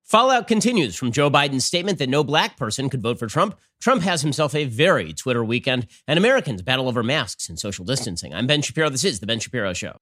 Fallout continues from Joe Biden's statement that no black person could vote for Trump. Trump has himself a very Twitter weekend, and Americans battle over masks and social distancing. I'm Ben Shapiro. This is The Ben Shapiro Show.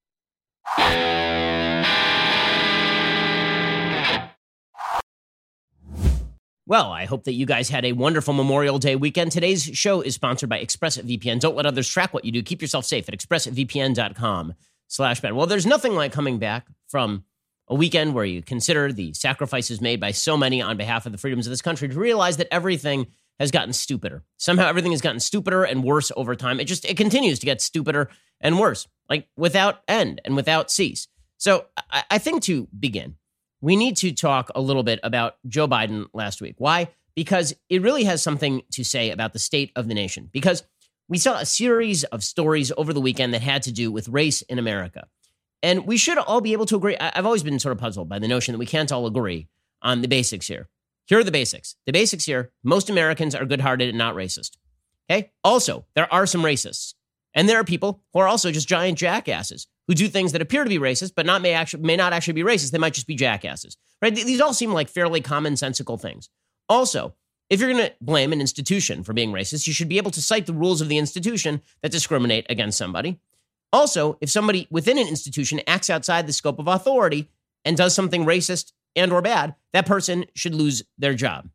Well, I hope that you guys had a wonderful Memorial Day weekend. Today's show is sponsored by ExpressVPN. Don't let others track what you do. Keep yourself safe at expressvpn.com/Ben. Well, there's nothing like coming back from a weekend where you consider the sacrifices made by so many on behalf of the freedoms of this country to realize that everything has gotten stupider. Somehow everything has gotten stupider and worse over time. It continues to get stupider and worse, like without end and without cease. So I think to begin, we need to talk a little bit about Joe Biden last week. Why? Because it really has something to say about the state of the nation. Because we saw a series of stories over the weekend that had to do with race in America. And we should all be able to agree. I've always been sort of puzzled by the notion that we can't all agree on the basics here. Here are the basics. The basics here, most Americans are good-hearted and not racist. Okay? Also, there are some racists. And there are people who are also just giant jackasses who do things that appear to be racist, but may not actually be racist. They might just be jackasses. Right? These all seem like fairly commonsensical things. Also, if you're going to blame an institution for being racist, you should be able to cite the rules of the institution that discriminate against somebody. Also, if somebody within an institution acts outside the scope of authority and does something racist and or bad, that person should lose their job.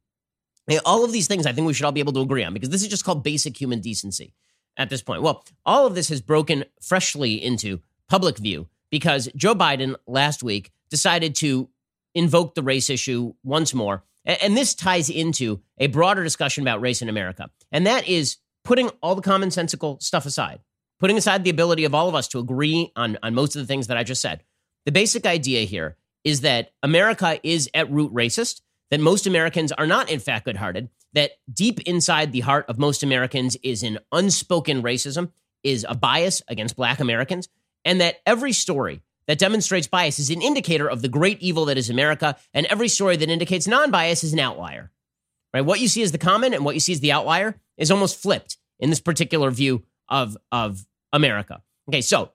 All of these things I think we should all be able to agree on because this is just called basic human decency at this point. Well, all of this has broken freshly into public view because Joe Biden last week decided to invoke the race issue once more. And this ties into a broader discussion about race in America. And that is putting all the commonsensical stuff aside. Putting aside the ability of all of us to agree on most of the things that I just said, the basic idea here is that America is at root racist, that most Americans are not, in fact, good-hearted, that deep inside the heart of most Americans is an unspoken racism, is a bias against black Americans, and that every story that demonstrates bias is an indicator of the great evil that is America, and every story that indicates non-bias is an outlier. Right? What you see as the common and what you see as the outlier is almost flipped in this particular view of America. Okay, so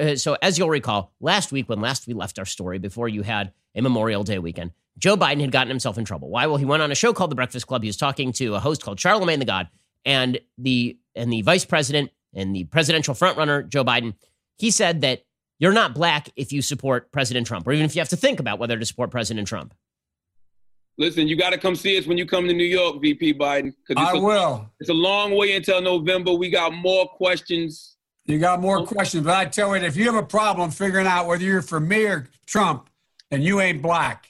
as you'll recall, last week when we left our story before you had a Memorial Day weekend, Joe Biden had gotten himself in trouble. Why? Well, he went on a show called The Breakfast Club. He was talking to a host called Charlamagne tha God, and the vice president and the presidential frontrunner, Joe Biden, he said that you're not black if you support President Trump, or even if you have to think about whether to support President Trump. Listen, you got to come see us when you come to New York, VP Biden. I will. It's a long way until November. We got more questions. You got more questions, but I tell you, if you have a problem figuring out whether you're for me or Trump, then you ain't black.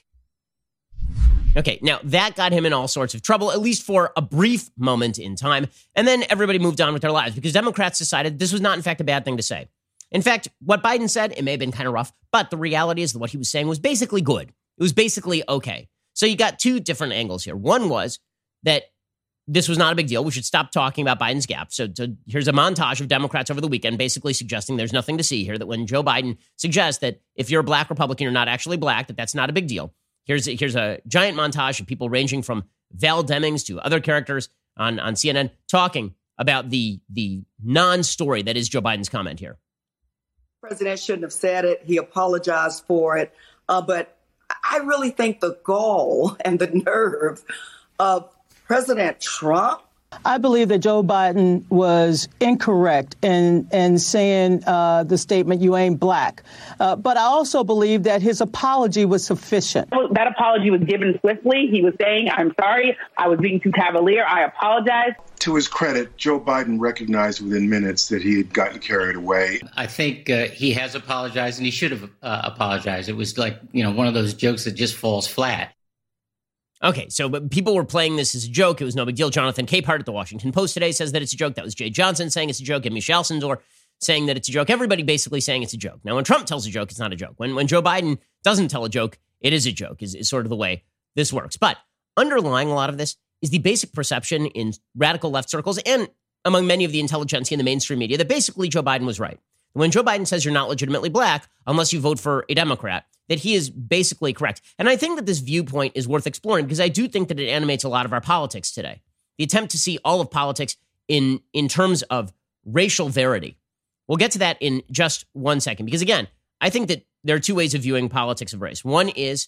Okay, now that got him in all sorts of trouble, at least for a brief moment in time. And then everybody moved on with their lives because Democrats decided this was not, in fact, a bad thing to say. In fact, what Biden said, it may have been kind of rough, but the reality is that what he was saying was basically good. It was basically okay. So you got two different angles here. One was that this was not a big deal. We should stop talking about Biden's gap. So here's a montage of Democrats over the weekend basically suggesting there's nothing to see here, that when Joe Biden suggests that if you're a black Republican, you're not actually black, that's not a big deal. Here's a giant montage of people ranging from Val Demings to other characters on CNN talking about the non-story that is Joe Biden's comment here. The president shouldn't have said it. He apologized for it. But I really think the gall and the nerve of President Trump. I believe that Joe Biden was incorrect in saying the statement, you ain't black. But I also believe that his apology was sufficient. That apology was given swiftly. He was saying, I'm sorry, I was being too cavalier. I apologize. To his credit, Joe Biden recognized within minutes that he had gotten carried away. I think he has apologized, and he should have apologized. It was like, one of those jokes that just falls flat. Okay, so but people were playing this as a joke. It was no big deal. Jonathan Capehart at the Washington Post today says that it's a joke. That was Jay Johnson saying it's a joke, and Michelle Sandor saying that it's a joke. Everybody basically saying it's a joke. Now, when Trump tells a joke, it's not a joke. When Joe Biden doesn't tell a joke, it is a joke, is sort of the way this works. But underlying a lot of this is the basic perception in radical left circles and among many of the intelligentsia in the mainstream media that basically Joe Biden was right. When Joe Biden says you're not legitimately black unless you vote for a Democrat, that he is basically correct. And I think that this viewpoint is worth exploring because I do think that it animates a lot of our politics today. The attempt to see all of politics in terms of racial verity. We'll get to that in just one second because, again, I think that there are two ways of viewing politics of race. One is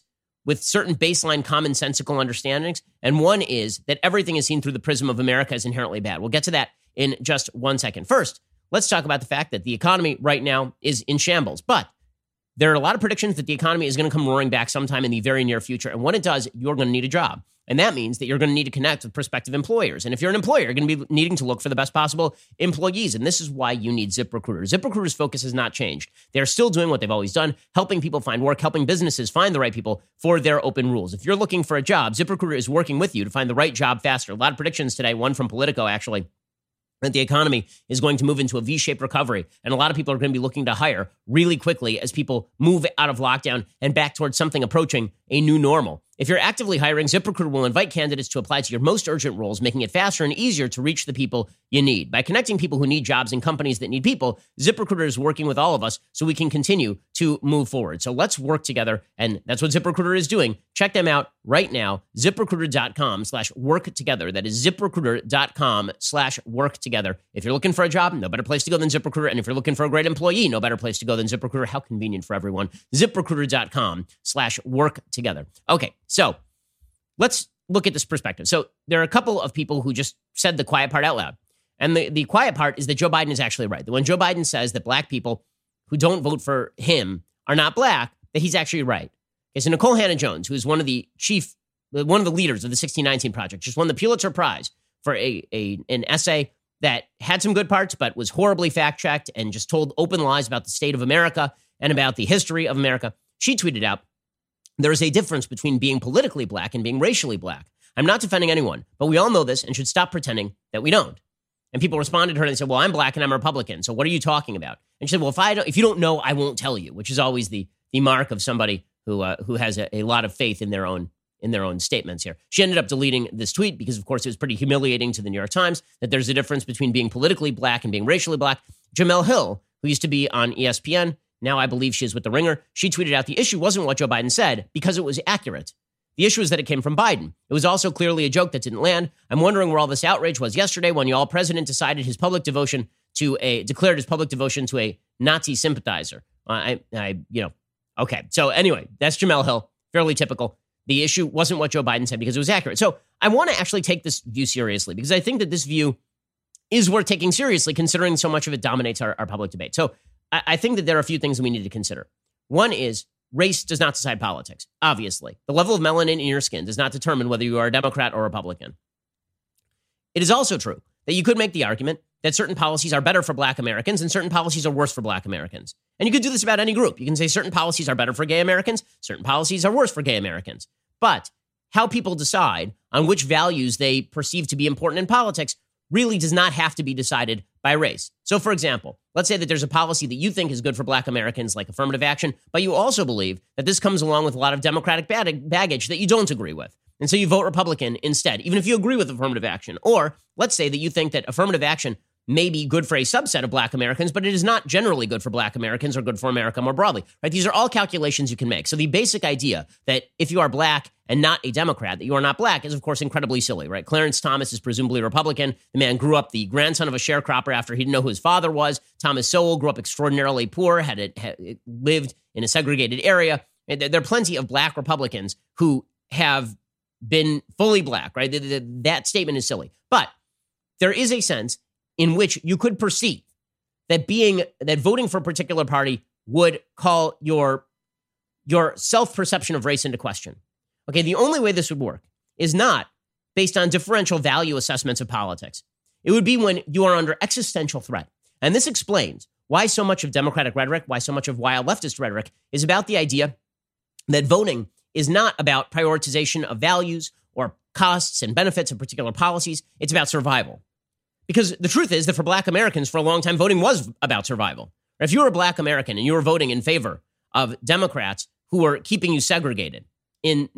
with certain baseline commonsensical understandings. And one is that everything is seen through the prism of America as inherently bad. We'll get to that in just 1 second. First, let's talk about the fact that the economy right now is in shambles. But there are a lot of predictions that the economy is going to come roaring back sometime in the very near future. And when it does, you're going to need a job. And that means that you're going to need to connect with prospective employers. And if you're an employer, you're going to be needing to look for the best possible employees. And this is why you need ZipRecruiter. ZipRecruiter's focus has not changed. They're still doing what they've always done, helping people find work, helping businesses find the right people for their open rules. If you're looking for a job, ZipRecruiter is working with you to find the right job faster. A lot of predictions today, one from Politico actually, that the economy is going to move into a V-shaped recovery. And a lot of people are going to be looking to hire really quickly as people move out of lockdown and back towards something approaching a new normal. If you're actively hiring, ZipRecruiter will invite candidates to apply to your most urgent roles, making it faster and easier to reach the people you need. By connecting people who need jobs and companies that need people, ZipRecruiter is working with all of us so we can continue to move forward. So let's work together, and that's what ZipRecruiter is doing. Check them out right now, ZipRecruiter.com/work together. That is ZipRecruiter.com/work together. If you're looking for a job, no better place to go than ZipRecruiter. And if you're looking for a great employee, no better place to go than ZipRecruiter. How convenient for everyone. ZipRecruiter.com/work together. Okay, so let's look at this perspective. So there are a couple of people who just said the quiet part out loud. And the quiet part is that Joe Biden is actually right. That when Joe Biden says that black people who don't vote for him are not black, that he's actually right. Okay, so Nicole Hannah-Jones, who is one of the leaders of the 1619 Project, just won the Pulitzer Prize for an essay that had some good parts, but was horribly fact-checked and just told open lies about the state of America and about the history of America. She tweeted out, "There is a difference between being politically black and being racially black. I'm not defending anyone, but we all know this and should stop pretending that we don't." And people responded to her and they said, "Well, I'm black and I'm a Republican, so what are you talking about?" And she said, "Well, if you don't know, I won't tell you," which is always the mark of somebody who has a lot of faith in their own statements here. She ended up deleting this tweet because, of course, it was pretty humiliating to the New York Times that there's a difference between being politically black and being racially black. Jamel Hill, who used to be on ESPN, now I believe she is with The Ringer, she tweeted out, "The issue wasn't what Joe Biden said because it was accurate. The issue is that it came from Biden. It was also clearly a joke that didn't land. I'm wondering where all this outrage was yesterday when y'all president declared his public devotion to a Nazi sympathizer." Okay. So anyway, that's Jamel Hill. Fairly typical. The issue wasn't what Joe Biden said because it was accurate. So I want to actually take this view seriously because I think that this view is worth taking seriously considering so much of it dominates our public debate. So I think that there are a few things that we need to consider. One is race does not decide politics, obviously. The level of melanin in your skin does not determine whether you are a Democrat or Republican. It is also true that you could make the argument that certain policies are better for black Americans and certain policies are worse for black Americans. And you could do this about any group. You can say certain policies are better for gay Americans, certain policies are worse for gay Americans. But how people decide on which values they perceive to be important in politics really does not have to be decided by race. So, for example, let's say that there's a policy that you think is good for black Americans, like affirmative action, but you also believe that this comes along with a lot of Democratic baggage that you don't agree with. And so you vote Republican instead, even if you agree with affirmative action. Or let's say that you think that affirmative action may be good for a subset of black Americans, but it is not generally good for black Americans or good for America more broadly, right? These are all calculations you can make. So the basic idea that if you are black and not a Democrat, that you are not black is, of course, incredibly silly, right? Clarence Thomas is presumably Republican. The man grew up the grandson of a sharecropper after he didn't know who his father was. Thomas Sowell grew up extraordinarily poor, had lived in a segregated area. There are plenty of black Republicans who have been fully black, right? That statement is silly. But there is a sense in which you could perceive that voting for a particular party would call your self-perception of race into question. Okay, the only way this would work is not based on differential value assessments of politics. It would be when you are under existential threat. And this explains why so much of Democratic rhetoric, why so much of wild leftist rhetoric is about the idea that voting is not about prioritization of values or costs and benefits of particular policies. It's about survival. Because the truth is that for black Americans, for a long time, voting was about survival. If you were a black American and you were voting in favor of Democrats who were keeping you segregated in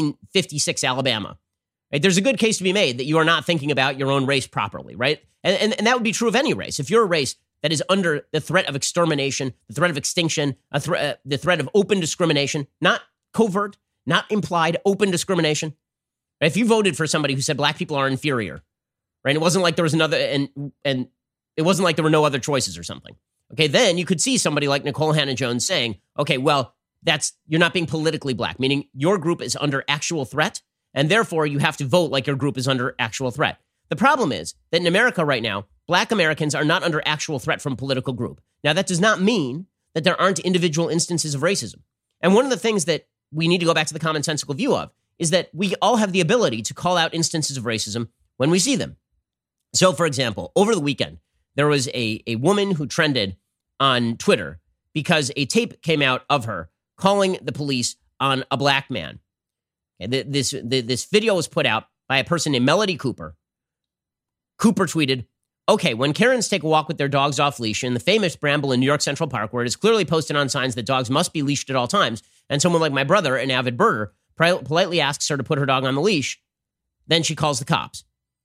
1956 Alabama, right, there's a good case to be made that you are not thinking about your own race properly, right? And that would be true of any race. If you're a race that is under the threat of extermination, the threat of extinction, the threat of open discrimination, not covert, not implied, open discrimination. Right? If you voted for somebody who said black people are inferior, right? It wasn't like there was another, and it wasn't like there were no other choices or something. Okay, then you could see somebody like Nicole Hannah-Jones saying, okay, well, you're not being politically black, meaning your group is under actual threat, and therefore you have to vote like your group is under actual threat. The problem is that in America right now, black Americans are not under actual threat from a political group. Now, that does not mean that there aren't individual instances of racism. And one of the things that we need to go back to the commonsensical view of is that we all have the ability to call out instances of racism when we see them. So, for example, over the weekend, there was a woman who trended on Twitter because a tape came out of her calling the police on a black man. This video was put out by a person named Melody Cooper. Cooper tweeted, "Okay, when Karens take a walk with their dogs off leash in the famous Bramble in New York Central Park, where it is clearly posted on signs that dogs must be leashed at all times, and someone like my brother, an avid birder, politely asks her to put her dog on the leash, then she calls the cops."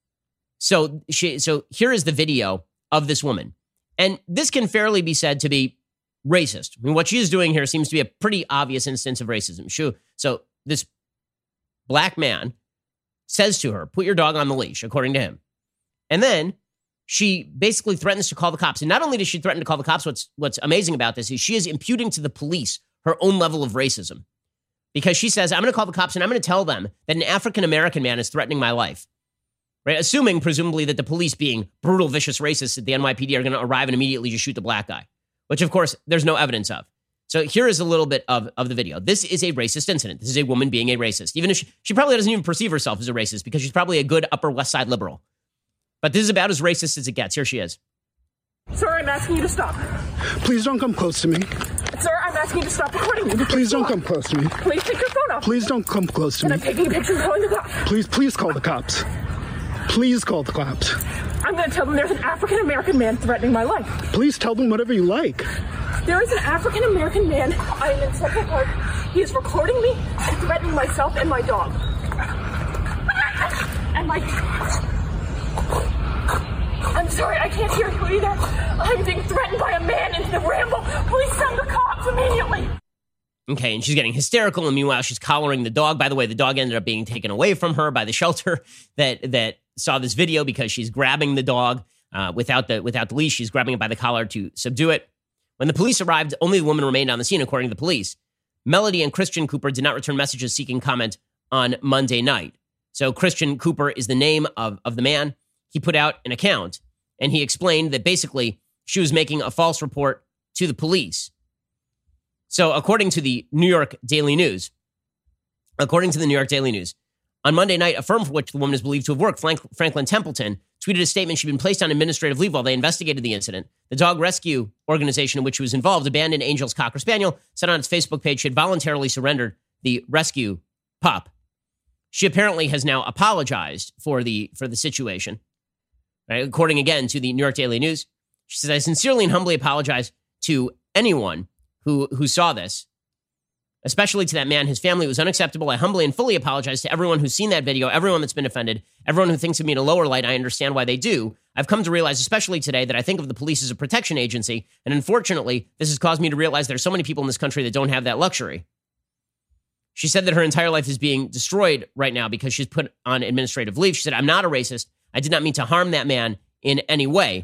So here is the video of this woman. And this can fairly be said to be racist. I mean, what she is doing here seems to be a pretty obvious instance of racism. So this black man says to her, "Put your dog on the leash," according to him. And then she basically threatens to call the cops. And not only does she threaten to call the cops, what's amazing about this is she is imputing to the police her own level of racism. Because she says, "I'm going to call the cops and I'm going to tell them that an African-American man is threatening my life." Right? Assuming, presumably, that the police, being brutal, vicious racists at the NYPD, are going to arrive and immediately just shoot the black guy, which, of course, there's no evidence of. So here is a little bit of the video. This is a racist incident. This is a woman being a racist, even if she probably doesn't even perceive herself as a racist because she's probably a good Upper West Side liberal. But this is about as racist as it gets. Here she is. "Sir, I'm asking you to stop. Please don't come close to me. Sir, I'm asking you to stop recording me. Please don't come close to me. Please take your phone off. Please don't come close to me. And I'm taking a picture and calling the cops. Please call the cops. Please call the cops. I'm going to tell them there's an African-American man threatening my life. Please tell them whatever you like. There is an African-American man. I am in Central Park. He is recording me and threatening myself and my dog. And my... I'm sorry, I can't hear you either. I'm being threatened by a man in the Bramble. Please send the cops immediately." Okay, and she's getting hysterical, and meanwhile, she's collaring the dog. By the way, the dog ended up being taken away from her by the shelter that saw this video because she's grabbing the dog without the leash. She's grabbing it by the collar to subdue it. When the police arrived, only the woman remained on the scene, according to the police. Melody and Christian Cooper did not return messages seeking comment on Monday night. So Christian Cooper is the name of the man. He put out an account, and he explained that basically she was making a false report to the police. So according to the New York Daily News, on Monday night, a firm for which the woman is believed to have worked, Franklin Templeton, tweeted a statement she'd been placed on administrative leave while they investigated the incident. The dog rescue organization in which she was involved, Abandoned Angels Cocker Spaniel, said on its Facebook page she had voluntarily surrendered the rescue pup. She apparently has now apologized for the situation. Right? According again to the New York Daily News, she says, "I sincerely and humbly apologize to anyone who saw this, especially to that man. His family was unacceptable. I humbly and fully apologize to everyone who's seen that video, everyone that's been offended, everyone who thinks of me in a lower light. I understand why they do. I've come to realize, especially today, that I think of the police as a protection agency, and unfortunately, this has caused me to realize there's so many people in this country that don't have that luxury." She said that her entire life is being destroyed right now because she's put on administrative leave. She said, "I'm not a racist. I did not mean to harm that man in any way."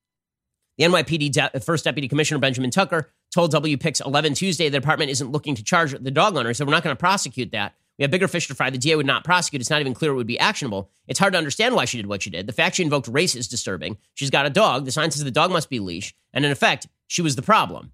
The NYPD First Deputy Commissioner Benjamin Tucker told WPIX 11 Tuesday the department isn't looking to charge the dog owner, so we're not going to prosecute that. We have bigger fish to fry. The DA would not prosecute. It's not even clear it would be actionable. It's hard to understand why she did what she did. The fact she invoked race is disturbing. She's got a dog. The sign says the dog must be leashed. And in effect, she was the problem.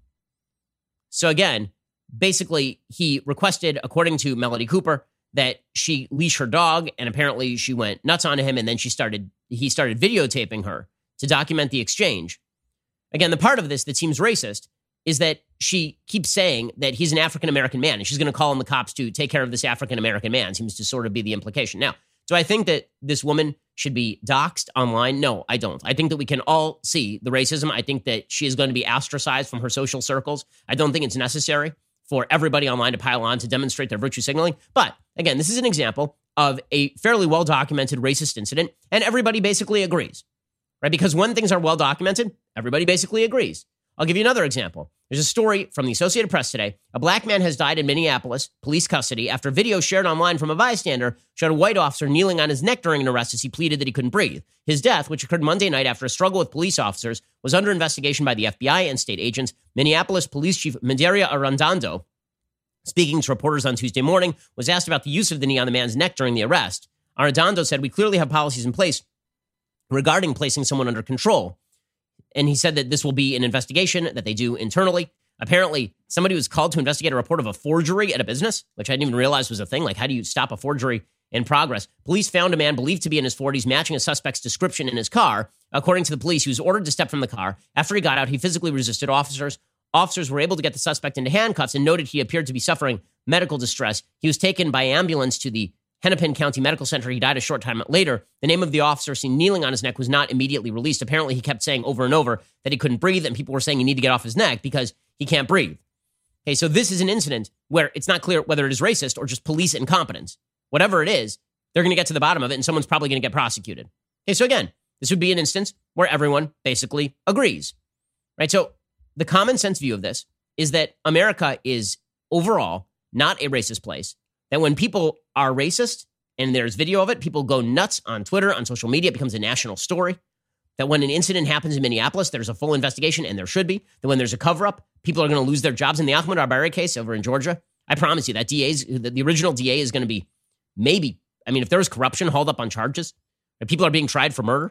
So again, basically, he requested, according to Melody Cooper, that she leash her dog, and apparently she went nuts on him, and then he started videotaping her to document the exchange. Again, the part of this that seems racist is that she keeps saying that he's an African-American man, and she's going to call on the cops to take care of this African-American man, seems to sort of be the implication. Now, do I think that this woman should be doxxed online? No, I don't. I think that we can all see the racism. I think that she is going to be ostracized from her social circles. I don't think it's necessary for everybody online to pile on to demonstrate their virtue signaling. But again, this is an example of a fairly well-documented racist incident, and everybody basically agrees, right? Because when things are well-documented, everybody basically agrees. I'll give you another example. There's a story from the Associated Press today. A black man has died in Minneapolis police custody after video shared online from a bystander showed a white officer kneeling on his neck during an arrest as he pleaded that he couldn't breathe. His death, which occurred Monday night after a struggle with police officers, was under investigation by the FBI and state agents. Minneapolis Police Chief Medaria Arradondo speaking to reporters on Tuesday morning, was asked about the use of the knee on the man's neck during the arrest. Arredondo said, "We clearly have policies in place regarding placing someone under control." And he said that this will be an investigation that they do internally. Apparently, somebody was called to investigate a report of a forgery at a business, which I didn't even realize was a thing. Like, how do you stop a forgery in progress? Police found a man believed to be in his 40s matching a suspect's description in his car. According to the police, he was ordered to step from the car. After he got out, he physically resisted officers. Officers were able to get the suspect into handcuffs and noted he appeared to be suffering medical distress. He was taken by ambulance to the Hennepin County Medical Center. He died a short time later. The name of the officer seen kneeling on his neck was not immediately released. Apparently, he kept saying over and over that he couldn't breathe, and people were saying you need to get off his neck because he can't breathe. Okay, so this is an incident where it's not clear whether it is racist or just police incompetence. Whatever it is, they're going to get to the bottom of it, and someone's probably going to get prosecuted. Okay, so again, this would be an instance where everyone basically agrees, right? So the common sense view of this is that America is overall not a racist place, that when people are racist and there's video of it, people go nuts on Twitter, on social media, it becomes a national story, that when an incident happens in Minneapolis, there's a full investigation, and there should be, that when there's a cover-up, people are going to lose their jobs. In the Ahmaud Arbery case over in Georgia, I promise you that the original DA is going to be maybe, I mean, if there was corruption hauled up on charges, people are being tried for murder.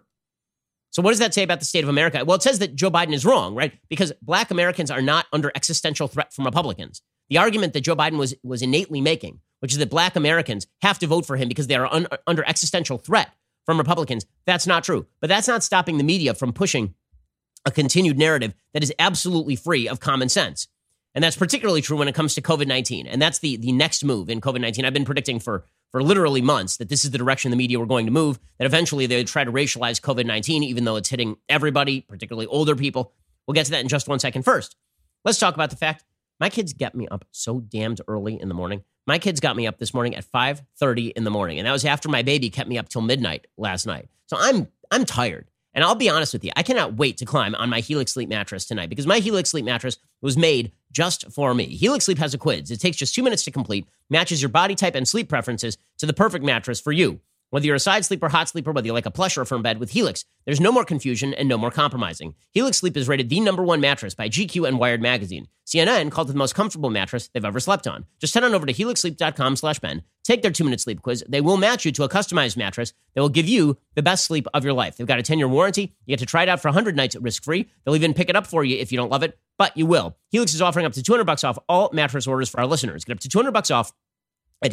So what does that say about the state of America? Well, it says that Joe Biden is wrong, right? Because black Americans are not under existential threat from Republicans. The argument that Joe Biden was innately making, which is that black Americans have to vote for him because they are under existential threat from Republicans, that's not true. But that's not stopping the media from pushing a continued narrative that is absolutely free of common sense. And that's particularly true when it comes to COVID-19. And that's the next move in COVID-19. I've been predicting for literally months that this is the direction the media were going to move, that eventually they would try to racialize COVID-19, even though it's hitting everybody, particularly older people. We'll get to that in just 1 second. First, let's talk about the fact my kids get me up so damned early in the morning. My kids got me up this morning at 5:30 in the morning, and that was after my baby kept me up till midnight last night. So I'm tired. And I'll be honest with you, I cannot wait to climb on my Helix Sleep mattress tonight because my Helix Sleep mattress was made just for me. Helix Sleep has a quiz. It takes just 2 minutes to complete, matches your body type and sleep preferences to the perfect mattress for you. Whether you're a side sleeper, hot sleeper, whether you like a plush or a firm bed, with Helix, there's no more confusion and no more compromising. Helix Sleep is rated the #1 mattress by GQ and Wired Magazine. CNN called it the most comfortable mattress they've ever slept on. Just head on over to helixsleep.com/Ben. Take their 2-minute sleep quiz. They will match you to a customized mattress that will give you the best sleep of your life. They've got a 10-year warranty. You get to try it out for 100 nights risk-free. They'll even pick it up for you if you don't love it, but you will. Helix is offering up to $200 off all mattress orders for our listeners. Get up to $200 off at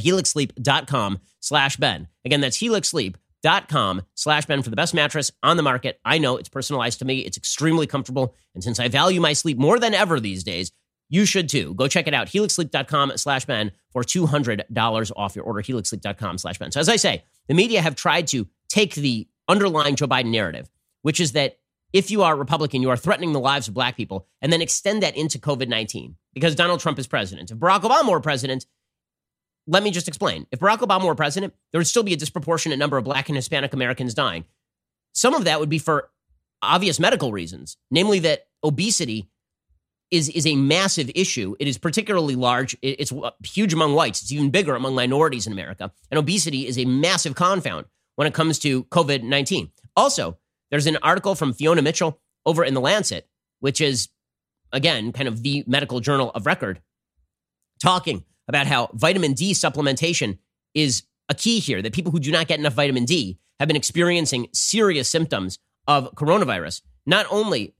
helixsleep.com/Ben. Again, that's helixsleep.com/Ben for the best mattress on the market. I know it's personalized to me. It's extremely comfortable. And since I value my sleep more than ever these days, you should too. Go check it out. helixsleep.com/Ben for $200 off your order. helixsleep.com/Ben. So as I say, the media have tried to take the underlying Joe Biden narrative, which is that if you are Republican, you are threatening the lives of black people, and then extend that into COVID-19 because Donald Trump is president. If Barack Obama were president, let me just explain. If Barack Obama were president, there would still be a disproportionate number of black and Hispanic Americans dying. Some of that would be for obvious medical reasons, namely that obesity is a massive issue. It is particularly large. It's huge among whites. It's even bigger among minorities in America. And obesity is a massive confound when it comes to COVID-19. Also, there's an article from Fiona Mitchell over in The Lancet, which is, again, kind of the medical journal of record, talking about how vitamin D supplementation is a key here, that people who do not get enough vitamin D have been experiencing serious symptoms of coronavirus. Not only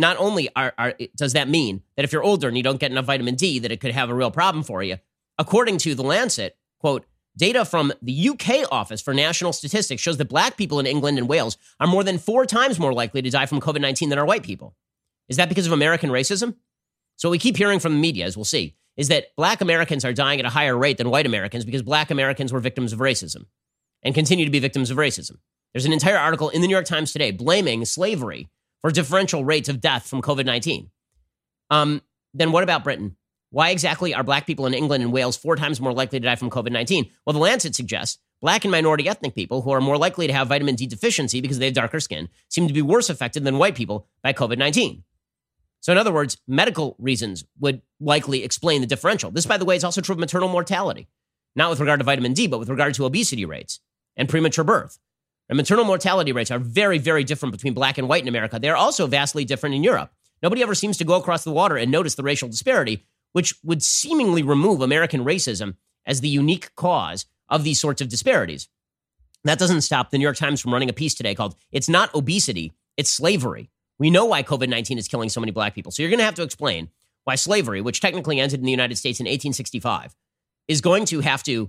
does that mean that if you're older and you don't get enough vitamin D, that it could have a real problem for you. According to The Lancet, quote, data from the UK Office for National Statistics shows that black people in England and Wales are more than 4 times more likely to die from COVID-19 than are white people. Is that because of American racism? So what we keep hearing from the media, as we'll see, is that black Americans are dying at a higher rate than white Americans because black Americans were victims of racism and continue to be victims of racism. There's an entire article in the New York Times today blaming slavery for differential rates of death from COVID-19. Then what about Britain? Why exactly are black people in England and Wales 4 times more likely to die from COVID-19? Well, The Lancet suggests black and minority ethnic people who are more likely to have vitamin D deficiency because they have darker skin seem to be worse affected than white people by COVID-19. So in other words, medical reasons would likely explain the differential. This, by the way, is also true of maternal mortality, not with regard to vitamin D, but with regard to obesity rates and premature birth. And maternal mortality rates are very, very different between black and white in America. They're also vastly different in Europe. Nobody ever seems to go across the water and notice the racial disparity which would seemingly remove American racism as the unique cause of these sorts of disparities. That doesn't stop the New York Times from running a piece today called "It's Not Obesity, It's Slavery." We know why COVID-19 is killing so many black people. So you're going to have to explain why slavery, which technically ended in the United States in 1865, is going to have to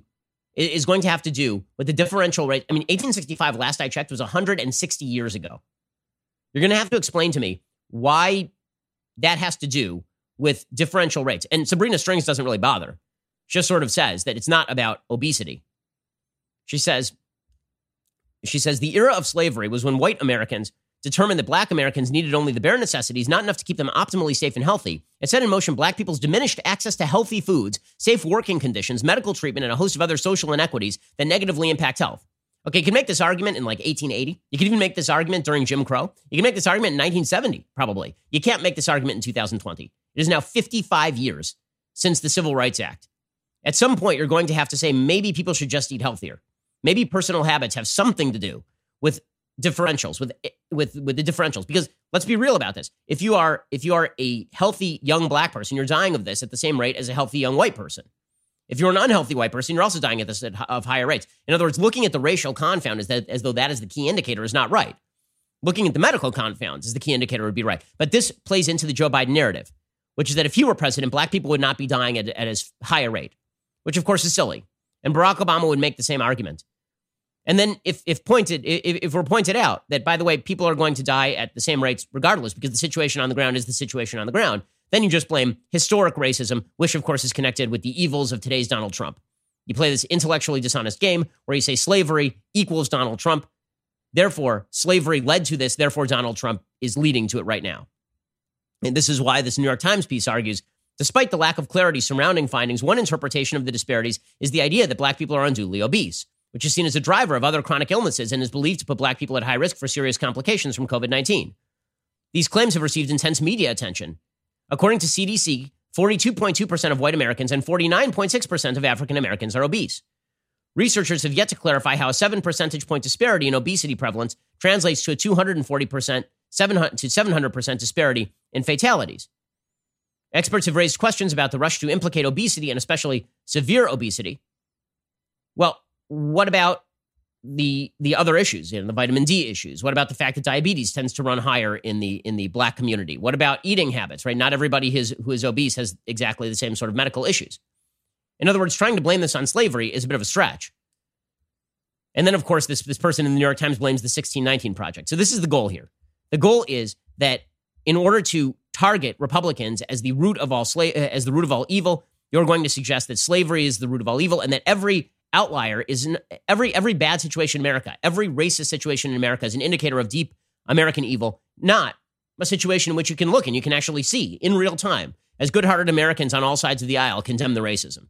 do with the differential rate. I mean, 1865, last I checked, was 160 years ago. You're going to have to explain to me why that has to do with differential rates. And Sabrina Strings doesn't really bother. She just sort of says that it's not about obesity. She says, the era of slavery was when white Americans determined that black Americans needed only the bare necessities, not enough to keep them optimally safe and healthy. It set in motion black people's diminished access to healthy foods, safe working conditions, medical treatment, and a host of other social inequities that negatively impact health. Okay, you can make this argument in like 1880. You can even make this argument during Jim Crow. You can make this argument in 1970, probably. You can't make this argument in 2020. It is now 55 years since the Civil Rights Act. At some point, you're going to have to say maybe people should just eat healthier. Maybe personal habits have something to do with differentials, with the differentials. Because let's be real about this. If you are a healthy young black person, you're dying of this at the same rate as a healthy young white person. If you're an unhealthy white person, you're also dying of this of higher rates. In other words, looking at the racial confound as though that is the key indicator is not right. Looking at the medical confounds as the key indicator would be right. But this plays into the Joe Biden narrative, which is that if he were president, black people would not be dying at as high a rate, which of course is silly. And Barack Obama would make the same argument. And then if we're pointed out that, by the way, people are going to die at the same rates regardless because the situation on the ground is the situation on the ground, then you just blame historic racism, which of course is connected with the evils of today's Donald Trump. You play this intellectually dishonest game where you say slavery equals Donald Trump. Therefore, slavery led to this. Therefore, Donald Trump is leading to it right now. And this is why this New York Times piece argues, despite the lack of clarity surrounding findings, one interpretation of the disparities is the idea that black people are unduly obese, which is seen as a driver of other chronic illnesses and is believed to put black people at high risk for serious complications from COVID-19. These claims have received intense media attention. According to CDC, 42.2% of white Americans and 49.6% of African Americans are obese. Researchers have yet to clarify how a 7 percentage point disparity in obesity prevalence translates to a 240% to 700% disparity in fatalities. Experts have raised questions about the rush to implicate obesity and especially severe obesity. Well, what about the other issues, the vitamin D issues? What about the fact that diabetes tends to run higher in the black community? What about eating habits, right? Not everybody who is obese has exactly the same sort of medical issues. In other words, trying to blame this on slavery is a bit of a stretch. And then, of course, this person in the New York Times blames the 1619 Project. So this is the goal here. The goal is that in order to target Republicans as the root of all evil, you're going to suggest that slavery is the root of all evil and that every outlier is every bad situation in America, every racist situation in America is an indicator of deep American evil, not a situation in which you can look and you can actually see in real time as good-hearted Americans on all sides of the aisle condemn the racism.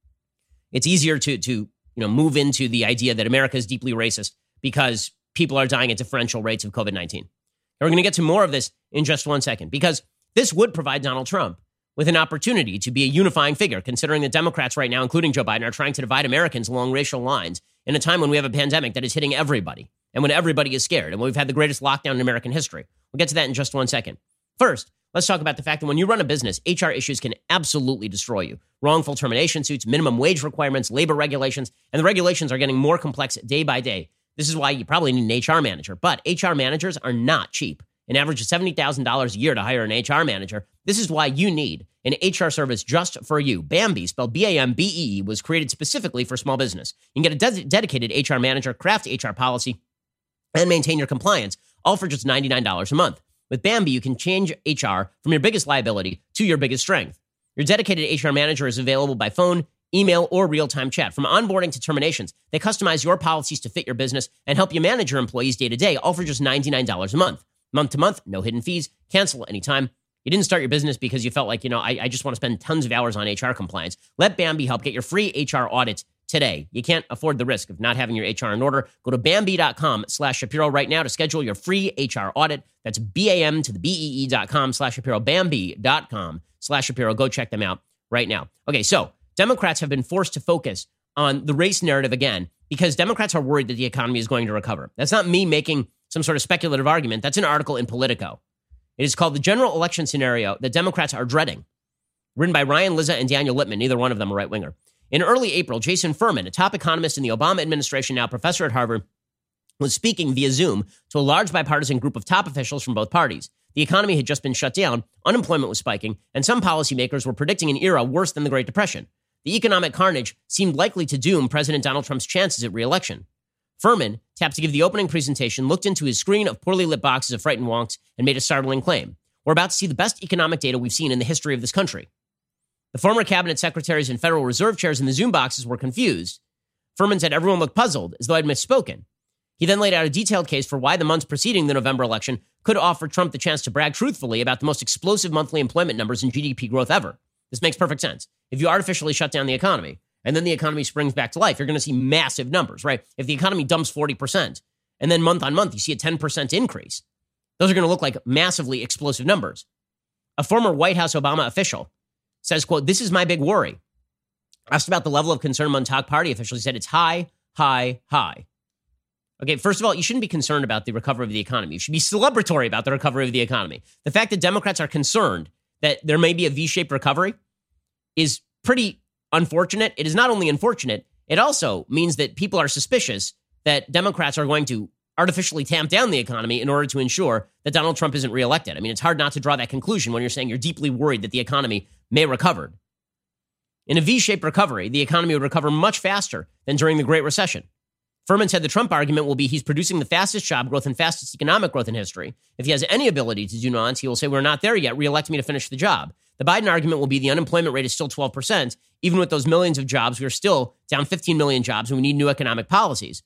It's easier to move into the idea that America is deeply racist because people are dying at differential rates of COVID-19. And we're going to get to more of this in just 1 second, because this would provide Donald Trump with an opportunity to be a unifying figure, considering that Democrats right now, including Joe Biden, are trying to divide Americans along racial lines in a time when we have a pandemic that is hitting everybody and when everybody is scared and when we've had the greatest lockdown in American history. We'll get to that in just 1 second. First, let's talk about the fact that when you run a business, HR issues can absolutely destroy you. Wrongful termination suits, minimum wage requirements, labor regulations, and the regulations are getting more complex day by day. This is why you probably need an HR manager, but HR managers are not cheap. An average of $70,000 a year to hire an HR manager. This is why you need an HR service just for you. Bambee, spelled B-A-M-B-E-E, was created specifically for small business. You can get a dedicated HR manager, craft HR policy, and maintain your compliance, all for just $99 a month. With Bambee, you can change HR from your biggest liability to your biggest strength. Your dedicated HR manager is available by phone, email, or real-time chat. From onboarding to terminations, they customize your policies to fit your business and help you manage your employees day to day, all for just $99 a month. Month to month, no hidden fees, cancel anytime. You didn't start your business because you felt like, I just want to spend tons of hours on HR compliance. Let Bambee help get your free HR audit today. You can't afford the risk of not having your HR in order. Go to Bambee.com/Shapiro right now to schedule your free HR audit. That's BAM to the BEE.com/Shapiro, Bambee.com/Shapiro. Go check them out right now. Okay, so Democrats have been forced to focus on the race narrative again because Democrats are worried that the economy is going to recover. That's not me making some sort of speculative argument. That's an article in Politico. It is called the general election scenario that Democrats are dreading. written by Ryan Lizza and Daniel Lippman, neither one of them a right-winger. In early April, Jason Furman, a top economist in the Obama administration, now professor at Harvard, was speaking via Zoom to a large bipartisan group of top officials from both parties. The economy had just been shut down, unemployment was spiking, and some policymakers were predicting an era worse than the Great Depression. The economic carnage seemed likely to doom President Donald Trump's chances at re-election. Furman, tapped to give the opening presentation, looked into his screen of poorly lit boxes of frightened wonks and made a startling claim. We're about to see the best economic data we've seen in the history of this country. The former cabinet secretaries and Federal Reserve chairs in the Zoom boxes were confused. Furman said everyone looked puzzled, as though I'd misspoken. He then laid out a detailed case for why the months preceding the November election could offer Trump the chance to brag truthfully about the most explosive monthly employment numbers and GDP growth ever. This makes perfect sense. If you artificially shut down the economy, and then the economy springs back to life, you're going to see massive numbers, right? If the economy dumps 40%, and then month on month you see a 10% increase, those are going to look like massively explosive numbers. A former White House Obama official says, quote, "This is my big worry." Asked about the level of concern among top party officials, he said it's high, high, high. Okay, first of all, you shouldn't be concerned about the recovery of the economy. You should be celebratory about the recovery of the economy. The fact that Democrats are concerned that there may be a V-shaped recovery is pretty unfortunate. It is not only unfortunate, it also means that people are suspicious that Democrats are going to artificially tamp down the economy in order to ensure that Donald Trump isn't reelected. I mean, it's hard not to draw that conclusion when you're saying you're deeply worried that the economy may recover. In a V-shaped recovery, the economy would recover much faster than during the Great Recession. Furman said the Trump argument will be he's producing the fastest job growth and fastest economic growth in history. If he has any ability to do nuance, he will say, we're not there yet. Reelect me to finish the job. The Biden argument will be the unemployment rate is still 12%. Even with those millions of jobs, we are still down 15 million jobs and we need new economic policies.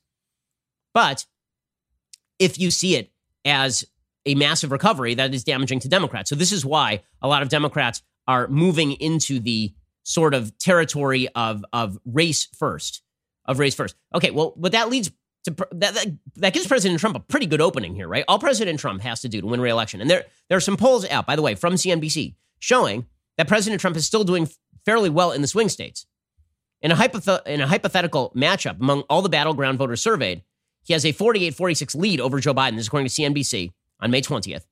But if you see it as a massive recovery, that is damaging to Democrats. So this is why a lot of Democrats are moving into the sort of territory of race first. Okay, well, but that leads to that gives President Trump a pretty good opening here, right? All President Trump has to do to win re-election, and there are some polls out, by the way, from CNBC showing that President Trump is still doing fairly well in the swing states. In a hypothetical matchup among all the battleground voters surveyed, he has a 48-46 lead over Joe Biden. This is according to CNBC on May 20th.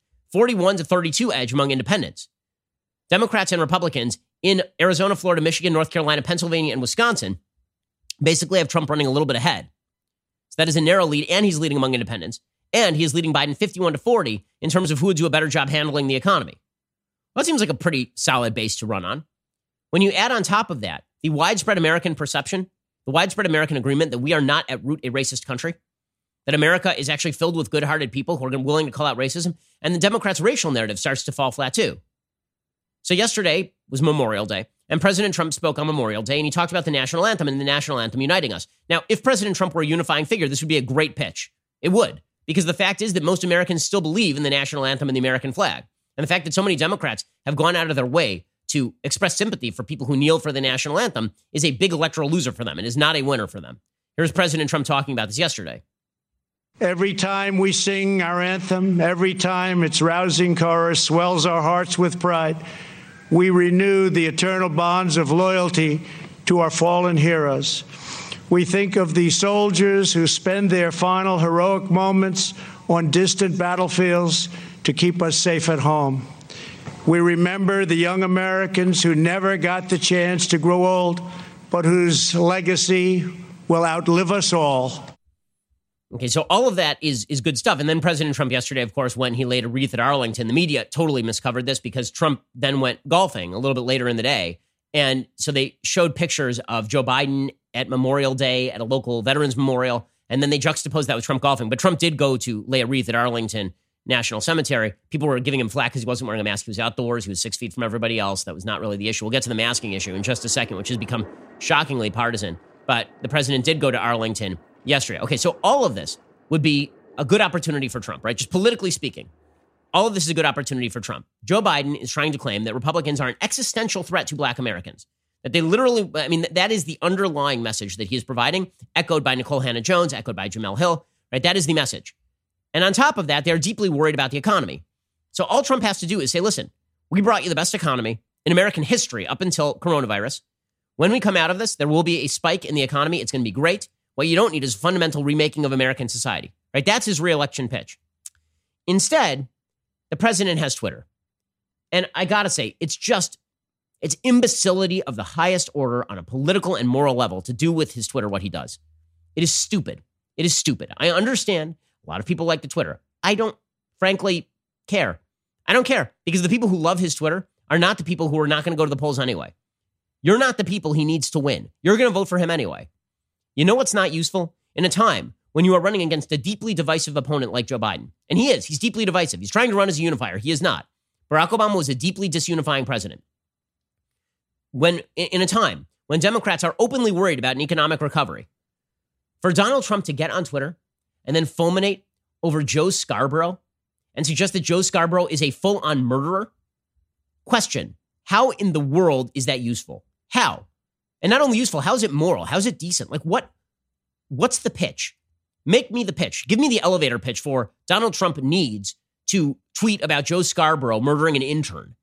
41-32 edge among independents. Democrats and Republicans in Arizona, Florida, Michigan, North Carolina, Pennsylvania, and Wisconsin basically have Trump running a little bit ahead. So that is a narrow lead, and he's leading among independents. And he is leading Biden 51-40 in terms of who would do a better job handling the economy. Well, that seems like a pretty solid base to run on. When you add on top of that the widespread American perception, the widespread American agreement that we are not at root a racist country, that America is actually filled with good-hearted people who are willing to call out racism, and the Democrats' racial narrative starts to fall flat too. So yesterday was Memorial Day, and President Trump spoke on Memorial Day, and he talked about the national anthem and the national anthem uniting us. Now, if President Trump were a unifying figure, this would be a great pitch. It would, because the fact is that most Americans still believe in the national anthem and the American flag. And the fact that so many Democrats have gone out of their way to express sympathy for people who kneel for the national anthem is a big electoral loser for them and is not a winner for them. Here's President Trump talking about this yesterday. Every time we sing our anthem, every time its rousing chorus swells our hearts with pride, we renew the eternal bonds of loyalty to our fallen heroes. We think of the soldiers who spend their final heroic moments on distant battlefields to keep us safe at home. We remember the young Americans who never got the chance to grow old, but whose legacy will outlive us all. Okay, so all of that is good stuff. And then President Trump yesterday, of course, when he laid a wreath at Arlington, the media totally miscovered this because Trump then went golfing a little bit later in the day. And so they showed pictures of Joe Biden at Memorial Day at a local veterans memorial. And then they juxtaposed that with Trump golfing. But Trump did go to lay a wreath at Arlington National Cemetery. People were giving him flack because he wasn't wearing a mask. He was outdoors. He was 6 feet from everybody else. That was not really the issue. We'll get to the masking issue in just a second, which has become shockingly partisan. But the president did go to Arlington yesterday. Okay, so all of this would be a good opportunity for Trump, right? Just politically speaking, all of this is a good opportunity for Trump. Joe Biden is trying to claim that Republicans are an existential threat to Black Americans. That they literally, I mean, that is the underlying message that he is providing, echoed by Nicole Hannah-Jones, echoed by Jamel Hill, right? That is the message. And on top of that, they're deeply worried about the economy. So all Trump has to do is say, listen, we brought you the best economy in American history up until coronavirus. When we come out of this, there will be a spike in the economy. It's going to be great. What you don't need is a fundamental remaking of American society, right? That's his re-election pitch. Instead, the president has Twitter. And I got to say, it's It's imbecility of the highest order on a political and moral level to do with his Twitter what he does. It is stupid. It is stupid. I understand a lot of people like the Twitter. I don't, frankly, care. I don't care because the people who love his Twitter are not the people who are not going to go to the polls anyway. You're not the people he needs to win. You're going to vote for him anyway. You know what's not useful? In a time when you are running against a deeply divisive opponent like Joe Biden, and he is, he's deeply divisive. He's trying to run as a unifier. He is not. Barack Obama was a deeply disunifying president. When in a time when Democrats are openly worried about an economic recovery, for Donald Trump to get on Twitter and then fulminate over Joe Scarborough and suggest that Joe Scarborough is a full-on murderer, question, how in the world is that useful? How? And not only useful, how is it moral? How is it decent? Like what's the pitch? Make me the pitch. Give me the elevator pitch for Donald Trump needs to tweet about Joe Scarborough murdering an intern.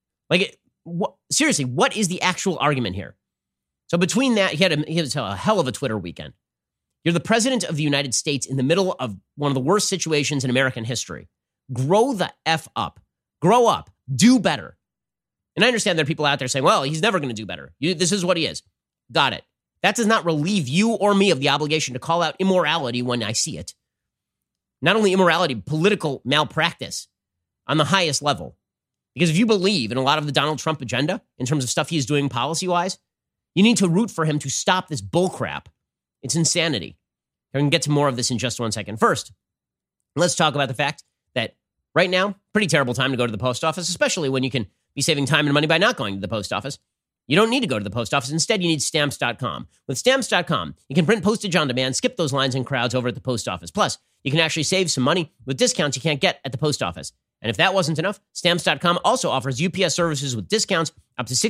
Seriously, what is the actual argument here? So between that, he had a hell of a Twitter weekend. You're the president of the United States in the middle of one of the worst situations in American history. Grow the F up. Grow up. Do better. And I understand there are people out there saying, well, he's never going to do better. This is what he is. Got it. That does not relieve you or me of the obligation to call out immorality when I see it. Not only immorality, political malpractice on the highest level. Because if you believe in a lot of the Donald Trump agenda, in terms of stuff he is doing policy-wise, you need to root for him to stop this bullcrap. It's insanity. We're going to get to more of this in just 1 second. First, let's talk about the fact that right now, pretty terrible time to go to the post office, especially when you can be saving time and money by not going to the post office. You don't need to go to the post office. Instead, you need Stamps.com. With Stamps.com, you can print postage on demand, skip those lines and crowds over at the post office. Plus, you can actually save some money with discounts you can't get at the post office. And if that wasn't enough, Stamps.com also offers UPS services with discounts up to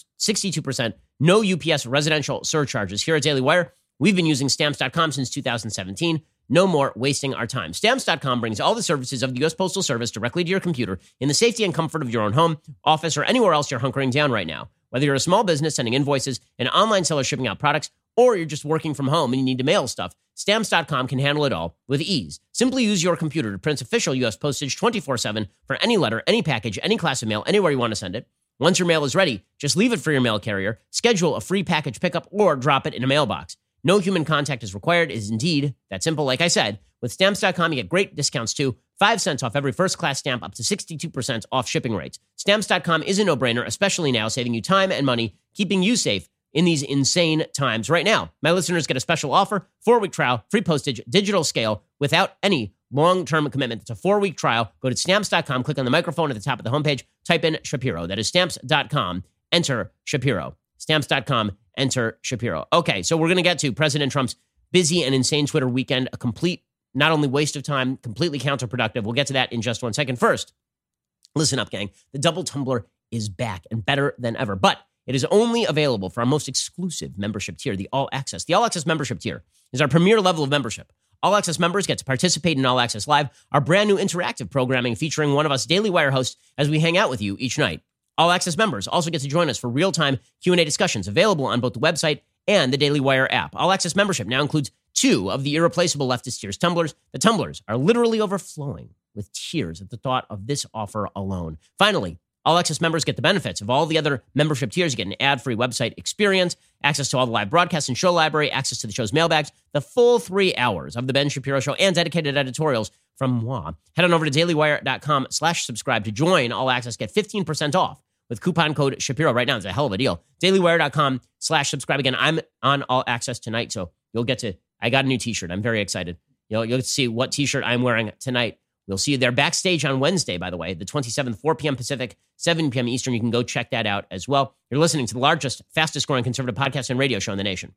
62%, no UPS residential surcharges. Here at Daily Wire, we've been using Stamps.com since 2017. No more wasting our time. Stamps.com brings all the services of the U.S. Postal Service directly to your computer in the safety and comfort of your own home, office, or anywhere else you're hunkering down right now. Whether you're a small business sending invoices, an online seller shipping out products, or you're just working from home and you need to mail stuff, Stamps.com can handle it all with ease. Simply use your computer to print official U.S. postage 24/7 for any letter, any package, any class of mail, anywhere you want to send it. Once your mail is ready, just leave it for your mail carrier, schedule a free package pickup, or drop it in a mailbox. No human contact is required. It is indeed that simple. Like I said, with Stamps.com, you get great discounts too. 5 cents off every first-class stamp, up to 62% off shipping rates. Stamps.com is a no-brainer, especially now, saving you time and money, keeping you safe in these insane times. Right now, my listeners get a special offer, 4-week trial, free postage, digital scale, without any long-term commitment. It's a 4-week trial. Go to Stamps.com, click on the microphone at the top of the homepage, type in Shapiro. That is Stamps.com, enter Shapiro. Stamps.com, enter Shapiro. Okay, so we're going to get to President Trump's busy and insane Twitter weekend, a complete, not only waste of time, completely counterproductive. We'll get to that in just 1 second. First, listen up, gang. The Double Tumbler is back and better than ever, but it is only available for our most exclusive membership tier, the All Access. The All Access membership tier is our premier level of membership. All Access members get to participate in All Access Live, our brand new interactive programming featuring one of us Daily Wire hosts as we hang out with you each night. All Access members also get to join us for real-time Q&A discussions available on both the website and the Daily Wire app. All Access membership now includes 2 of the irreplaceable leftist tears tumblers. The tumblers are literally overflowing with tears at the thought of this offer alone. Finally, All Access members get the benefits of all the other membership tiers. You get an ad-free website experience, access to all the live broadcasts and show library, access to the show's mailbags, the full 3 hours of The Ben Shapiro Show, and dedicated editorials from moi. Head on over to dailywire.com/subscribe to join All Access. Get 15% off with coupon code Shapiro right now. It's a hell of a deal. dailywire.com/subscribe. Again, I'm on All Access tonight, so you'll get to, I got a new t-shirt. I'm very excited. You'll see what t-shirt I'm wearing tonight. We'll see you there backstage on Wednesday, by the way, the 27th, 4 p.m. Pacific, 7 p.m. Eastern. You can go check that out as well. You're listening to the largest, fastest growing conservative podcast and radio show in the nation.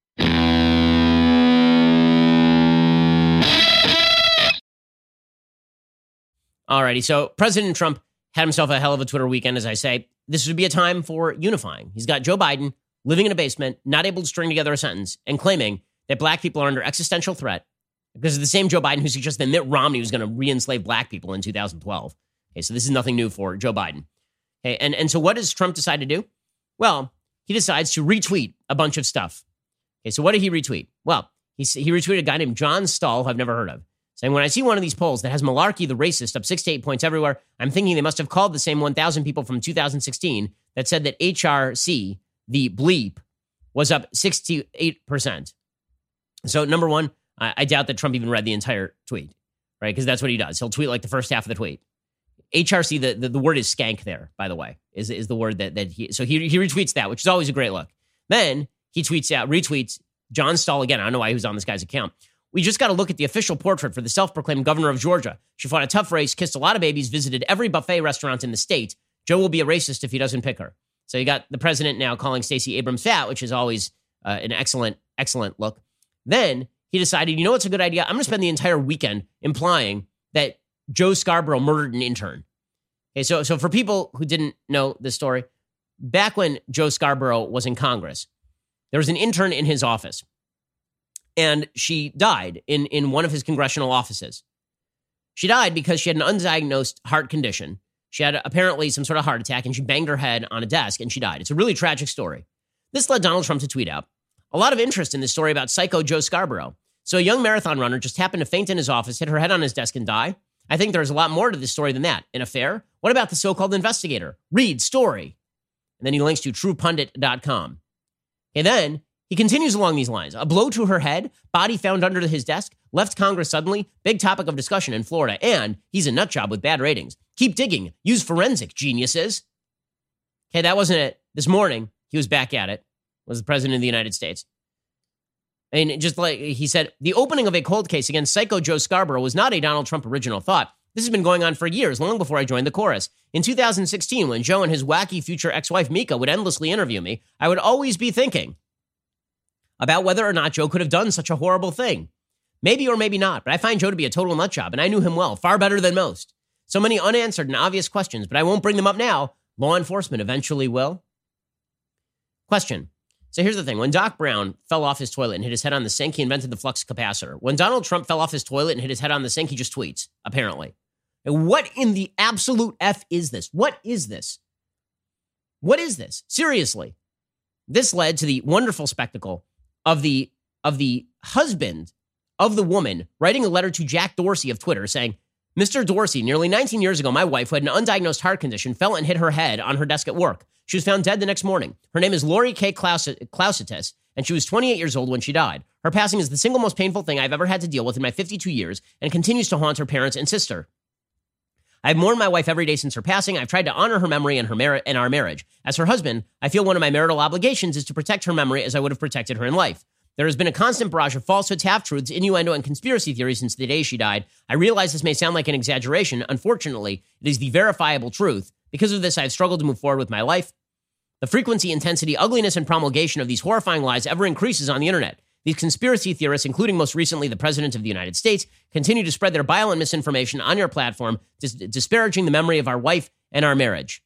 Alrighty, so President Trump had himself a hell of a Twitter weekend, as I say. This would be a time for unifying. He's got Joe Biden living in a basement, not able to string together a sentence, and claiming that black people are under existential threat because of the same Joe Biden who suggested that Mitt Romney was going to re-enslave black people in 2012. Okay, so this is nothing new for Joe Biden. Okay, and so what does Trump decide to do? Well, he decides to retweet a bunch of stuff. Okay, so what did he retweet? Well, he retweeted a guy named John Stahl, who I've never heard of. saying, when I see one of these polls that has Malarkey the racist up 6 to 8 points everywhere, I'm thinking they must have called the same 1,000 people from 2016 that said that HRC, the bleep, was up 68%. So number one, I doubt that Trump even read the entire tweet, right? Because that's what he does. He'll tweet like the first half of the tweet. HRC, the word is skank there, by the way, is the word that he retweets that, which is always a great look. Then he retweets John Stahl again. I don't know why he was on this guy's account. We just got to look at the official portrait for the self-proclaimed governor of Georgia. She fought a tough race, kissed a lot of babies, visited every buffet restaurant in the state. Joe will be a racist if he doesn't pick her. So you got the president now calling Stacey Abrams fat, which is always an excellent look. Then he decided, you know what's a good idea? I'm going to spend the entire weekend implying that Joe Scarborough murdered an intern. Okay, so for people who didn't know this story, back when Joe Scarborough was in Congress, there was an intern in his office, and she died in one of his congressional offices. She died because she had an undiagnosed heart condition. She had apparently some sort of heart attack, and she banged her head on a desk, and she died. It's a really tragic story. This led Donald Trump to tweet out a lot of interest in this story about psycho Joe Scarborough. So a young marathon runner just happened to faint in his office, hit her head on his desk, and die. I think there's a lot more to this story than that. An affair? What about the so-called investigator? Read story. And then he links to truepundit.com. And then he continues along these lines. A blow to her head, body found under his desk, left Congress suddenly, big topic of discussion in Florida, and he's a nutjob with bad ratings. Keep digging. Use forensic, geniuses. Okay, that wasn't it. This morning, he was back at it, was the president of the United States. And just like he said, the opening of a cold case against psycho Joe Scarborough was not a Donald Trump original thought. This has been going on for years, long before I joined the chorus. In 2016, when Joe and his wacky future ex-wife Mika would endlessly interview me, I would always be thinking about whether or not Joe could have done such a horrible thing. Maybe or maybe not, but I find Joe to be a total nutjob, and I knew him well, far better than most. So many unanswered and obvious questions, but I won't bring them up now. Law enforcement eventually will. Question. So here's the thing. When Doc Brown fell off his toilet and hit his head on the sink, he invented the flux capacitor. When Donald Trump fell off his toilet and hit his head on the sink, he just tweets, apparently. And what in the absolute F is this? What is this? What is this? Seriously. This led to the wonderful spectacle of the husband of the woman writing a letter to Jack Dorsey of Twitter saying, Mr. Dorsey, nearly 19 years ago, my wife, who had an undiagnosed heart condition, fell and hit her head on her desk at work. She was found dead the next morning. Her name is Lori K. Clausitis, and she was 28 years old when she died. Her passing is the single most painful thing I've ever had to deal with in my 52 years and continues to haunt her parents and sister. I've mourned my wife every day since her passing. I've tried to honor her memory and our marriage. As her husband, I feel one of my marital obligations is to protect her memory as I would have protected her in life. There has been a constant barrage of falsehoods, half-truths, innuendo, and conspiracy theories since the day she died. I realize this may sound like an exaggeration. Unfortunately, it is the verifiable truth. Because of this, I have struggled to move forward with my life. The frequency, intensity, ugliness, and promulgation of these horrifying lies ever increases on the internet. These conspiracy theorists, including most recently the President of the United States, continue to spread their bile and misinformation on your platform, disparaging the memory of our wife and our marriage.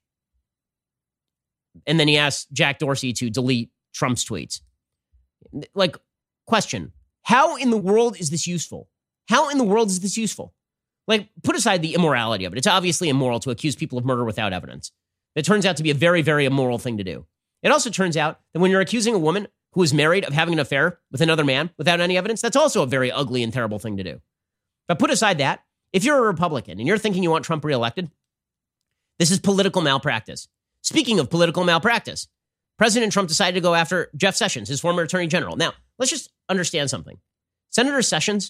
And then he asked Jack Dorsey to delete Trump's tweets. Like, question, how in the world is this useful? How in the world is this useful? Like, put aside the immorality of it. It's obviously immoral to accuse people of murder without evidence. It turns out to be a very, very immoral thing to do. It also turns out that when you're accusing a woman who is married of having an affair with another man without any evidence, that's also a very ugly and terrible thing to do. But put aside that, if you're a Republican and you're thinking you want Trump reelected, this is political malpractice. Speaking of political malpractice, President Trump decided to go after Jeff Sessions, his former attorney general. Now, let's just understand something. Senator Sessions,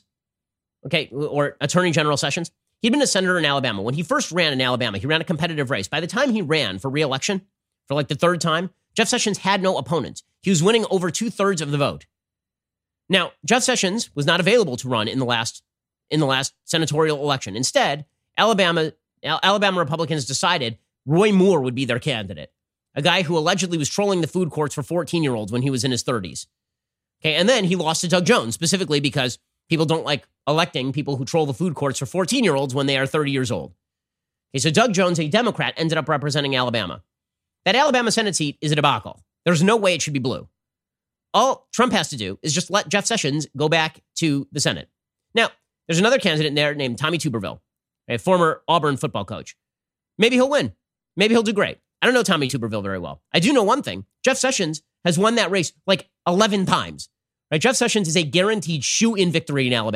or Attorney General Sessions, he'd been a senator in Alabama. When he first ran in Alabama, he ran a competitive race. By the time he ran for re-election, for like the third time, Jeff Sessions had no opponent. He was winning over 2/3 of the vote. Now, Jeff Sessions was not available to run in the last senatorial election. Instead, Alabama Republicans decided Roy Moore would be their candidate, a guy who allegedly was trolling the food courts for 14-year-olds when he was in his 30s. Okay, and then he lost to Doug Jones, specifically because people don't like electing people who troll the food courts for 14-year-olds when they are 30 years old. Okay, so Doug Jones, a Democrat, ended up representing Alabama. That Alabama Senate seat is a debacle. There's no way it should be blue. All Trump has to do is just let Jeff Sessions go back to the Senate. Now, there's another candidate there named Tommy Tuberville, a former Auburn football coach. Maybe he'll win. Maybe he'll do great. I don't know Tommy Tuberville very well. I do know one thing. Jeff Sessions has won that race like 11 times. Right? Jeff Sessions is a guaranteed shoe-in victory in Alabama.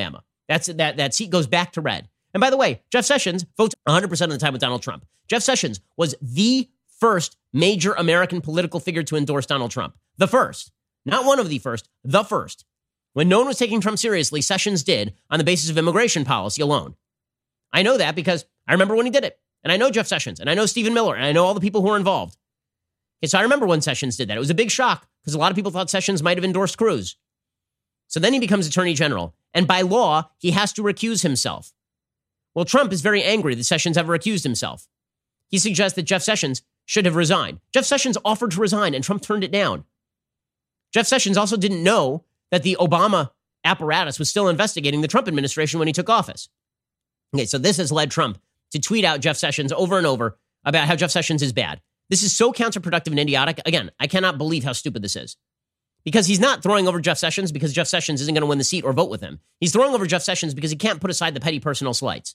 That seat goes back to red. And by the way, Jeff Sessions votes 100% of the time with Donald Trump. Jeff Sessions was the first major American political figure to endorse Donald Trump. The first. Not one of the first, the first. When no one was taking Trump seriously, Sessions did on the basis of immigration policy alone. I know that because I remember when he did it. And I know Jeff Sessions, and I know Stephen Miller, and I know all the people who were involved. Okay, so I remember when Sessions did that. It was a big shock because a lot of people thought Sessions might have endorsed Cruz. So then he becomes attorney general. And by law, he has to recuse himself. Well, Trump is very angry that Sessions ever recused himself. He suggests that Jeff Sessions should have resigned. Jeff Sessions offered to resign, and Trump turned it down. Jeff Sessions also didn't know that the Obama apparatus was still investigating the Trump administration when he took office. Okay, so this has led Trump to tweet out Jeff Sessions over and over about how Jeff Sessions is bad. This is so counterproductive and idiotic. Again, I cannot believe how stupid this is. Because he's not throwing over Jeff Sessions because Jeff Sessions isn't going to win the seat or vote with him. He's throwing over Jeff Sessions because he can't put aside the petty personal slights.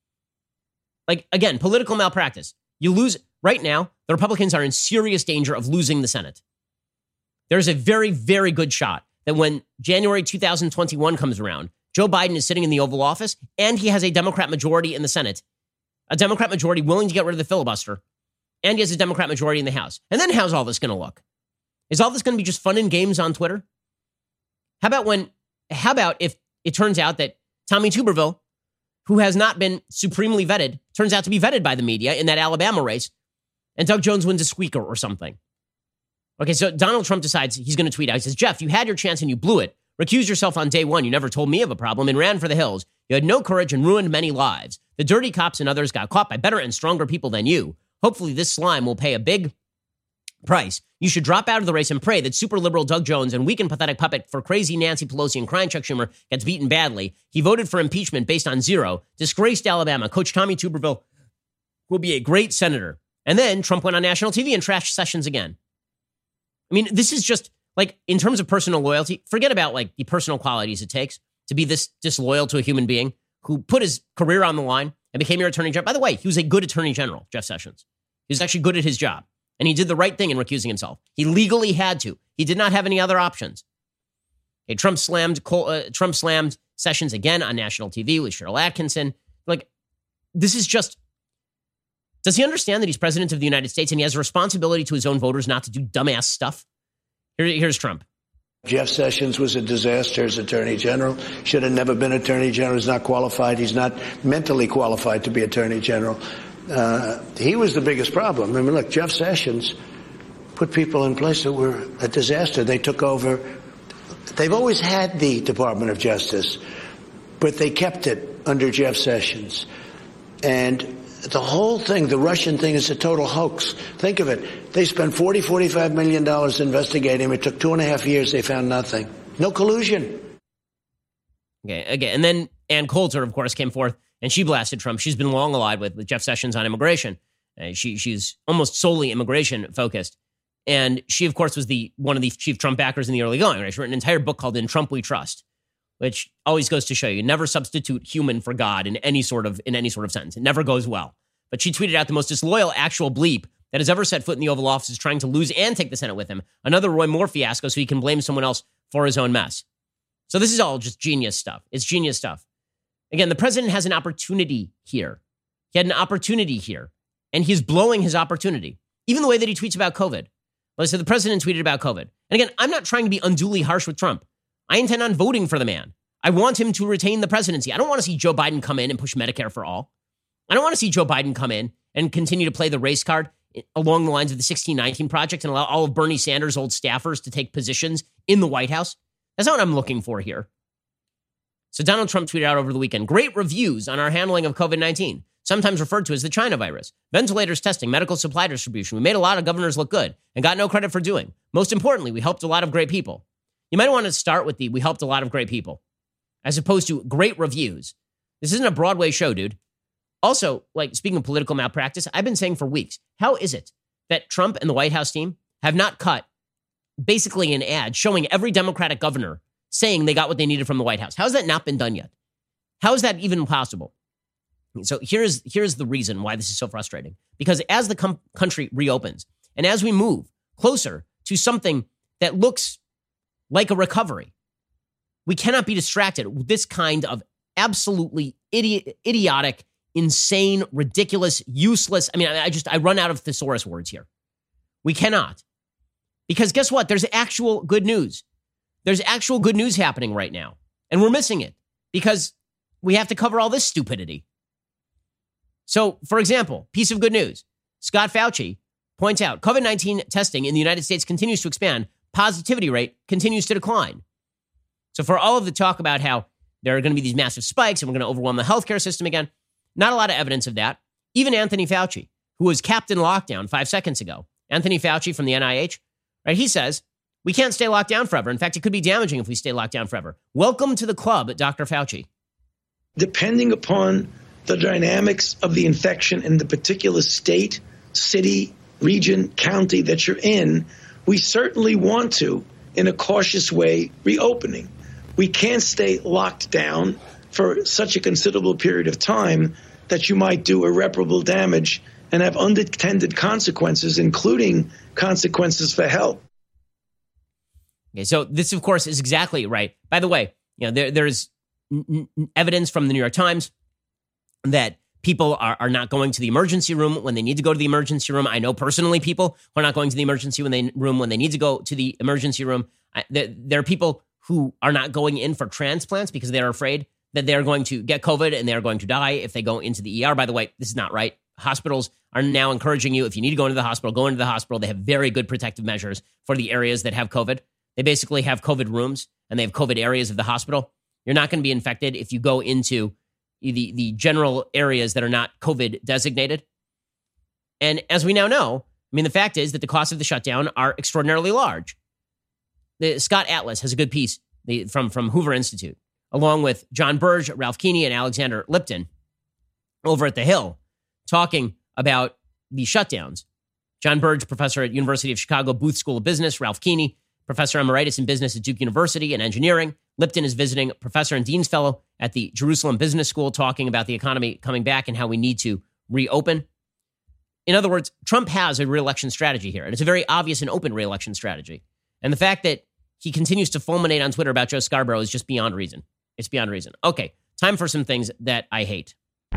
Like, again, political malpractice. You lose. Right now, the Republicans are in serious danger of losing the Senate. There's a very, very good shot that when January 2021 comes around, Joe Biden is sitting in the Oval Office and he has a Democrat majority in the Senate, a Democrat majority willing to get rid of the filibuster, and he has a Democrat majority in the House. And then how's all this going to look? Is all this going to be just fun and games on Twitter? How about if it turns out that Tommy Tuberville, who has not been supremely vetted, turns out to be vetted by the media in that Alabama race, and Doug Jones wins a squeaker or something? Okay, so Donald Trump decides he's going to tweet out. He says, Jeff, you had your chance and you blew it. Recused yourself on day one. You never told me of a problem and ran for the hills. You had no courage and ruined many lives. The dirty cops and others got caught by better and stronger people than you. Hopefully this slime will pay a big price. You should drop out of the race and pray that super liberal Doug Jones and weak and pathetic puppet for crazy Nancy Pelosi and crying Chuck Schumer gets beaten badly. He voted for impeachment based on zero. Disgraced Alabama. Coach Tommy Tuberville will be a great senator. And then Trump went on national TV and trashed Sessions again. I mean, this is just like, in terms of personal loyalty, forget about like the personal qualities it takes to be this disloyal to a human being who put his career on the line and became your attorney general. By the way, he was a good attorney general, Jeff Sessions. He was actually good at his job. And he did the right thing in recusing himself. He legally had to. He did not have any other options. Okay, Trump slammed Sessions again on national TV with Cheryl Atkinson. Like, this is just... Does he understand that he's president of the United States and he has a responsibility to his own voters not to do dumbass stuff? Here's Trump. Jeff Sessions was a disaster as attorney general. Should have never been attorney general. He's not qualified. He's not mentally qualified to be attorney general. He was the biggest problem. I mean, look, Jeff Sessions put people in place that were a disaster. They took over. They've always had the Department of Justice, but they kept it under Jeff Sessions. And the whole thing, the Russian thing, is a total hoax. Think of it. They spent $45 million investigating him. It took 2.5 years. They found nothing. No collusion. Okay. And then Ann Coulter, of course, came forth and she blasted Trump. She's been long allied with Jeff Sessions on immigration. She's almost solely immigration focused. And she, of course, was one of the chief Trump backers in the early going. Right? She wrote an entire book called In Trump We Trust, which always goes to show you never substitute human for God in any sort of sentence. It never goes well. But she tweeted out the most disloyal actual bleep that has ever set foot in the Oval Office is trying to lose and take the Senate with him. Another Roy Moore fiasco so he can blame someone else for his own mess. So this is all just genius stuff. It's genius stuff. Again, the president has an opportunity here. He had an opportunity here, and he's blowing his opportunity. Even the way that he tweets about COVID. Like I said, the president tweeted about COVID. And again, I'm not trying to be unduly harsh with Trump. I intend on voting for the man. I want him to retain the presidency. I don't want to see Joe Biden come in and push Medicare for all. I don't want to see Joe Biden come in and continue to play the race card along the lines of the 1619 Project and allow all of Bernie Sanders' old staffers to take positions in the White House. That's not what I'm looking for here. So Donald Trump tweeted out over the weekend, great reviews on our handling of COVID-19, sometimes referred to as the China virus. Ventilators testing, medical supply distribution. We made a lot of governors look good and got no credit for doing. Most importantly, we helped a lot of great people. You might want to start with we helped a lot of great people, as opposed to great reviews. This isn't a Broadway show, dude. Also, like, speaking of political malpractice, I've been saying for weeks, how is it that Trump and the White House team have not cut basically an ad showing every Democratic governor saying they got what they needed from the White House? How has that not been done yet? How is that even possible? So here's the reason why this is so frustrating. Because as the country reopens and as we move closer to something that looks like a recovery, we cannot be distracted with this kind of absolutely idiotic, insane, ridiculous, useless. I mean, I run out of thesaurus words here. We cannot. Because guess what? There's actual good news. There's actual good news happening right now. And we're missing it because we have to cover all this stupidity. So, for example, piece of good news. Scott Fauci points out COVID-19 testing in the United States continues to expand. Positivity rate continues to decline. So for all of the talk about how there are going to be these massive spikes and we're going to overwhelm the healthcare system again, not a lot of evidence of that. Even Anthony Fauci, who was capped in lockdown 5 seconds ago, Anthony Fauci from the NIH, right? He says, we can't stay locked down forever. In fact, it could be damaging if we stay locked down forever. Welcome to the club, Dr. Fauci. Depending upon the dynamics of the infection in the particular state, city, region, county that you're in, we certainly want to, in a cautious way, reopening. We can't stay locked down for such a considerable period of time that you might do irreparable damage and have unintended consequences, including consequences for health. Okay, so this, of course, is exactly right. By the way, there's evidence from the New York Times that people are not going to the emergency room when they need to go to the emergency room. I know personally people who are not going to the emergency room when they need to go to the emergency room. There are people who are not going in for transplants because they're afraid that they're going to get COVID and they're going to die if they go into the ER. By the way, this is not right. Hospitals are now encouraging you, if you need to go into the hospital, go into the hospital. They have very good protective measures for the areas that have COVID. They basically have COVID rooms and they have COVID areas of the hospital. You're not going to be infected if you go into the general areas that are not COVID designated. And as we now know, I mean, the fact is that the costs of the shutdown are extraordinarily large. Scott Atlas has a good piece from Hoover Institute, along with John Burge, Ralph Keeney, and Alexander Lipton over at The Hill, talking about the shutdowns. John Burge, professor at University of Chicago Booth School of Business. Ralph Keeney, professor emeritus in business at Duke University and engineering. Lipton is visiting professor and dean's fellow at the Jerusalem Business School, talking about the economy coming back and how we need to reopen. In other words, Trump has a re-election strategy here, and it's a very obvious and open re-election strategy. And the fact that he continues to fulminate on Twitter about Joe Scarborough is just beyond reason. It's beyond reason. Okay, time for some things that I hate.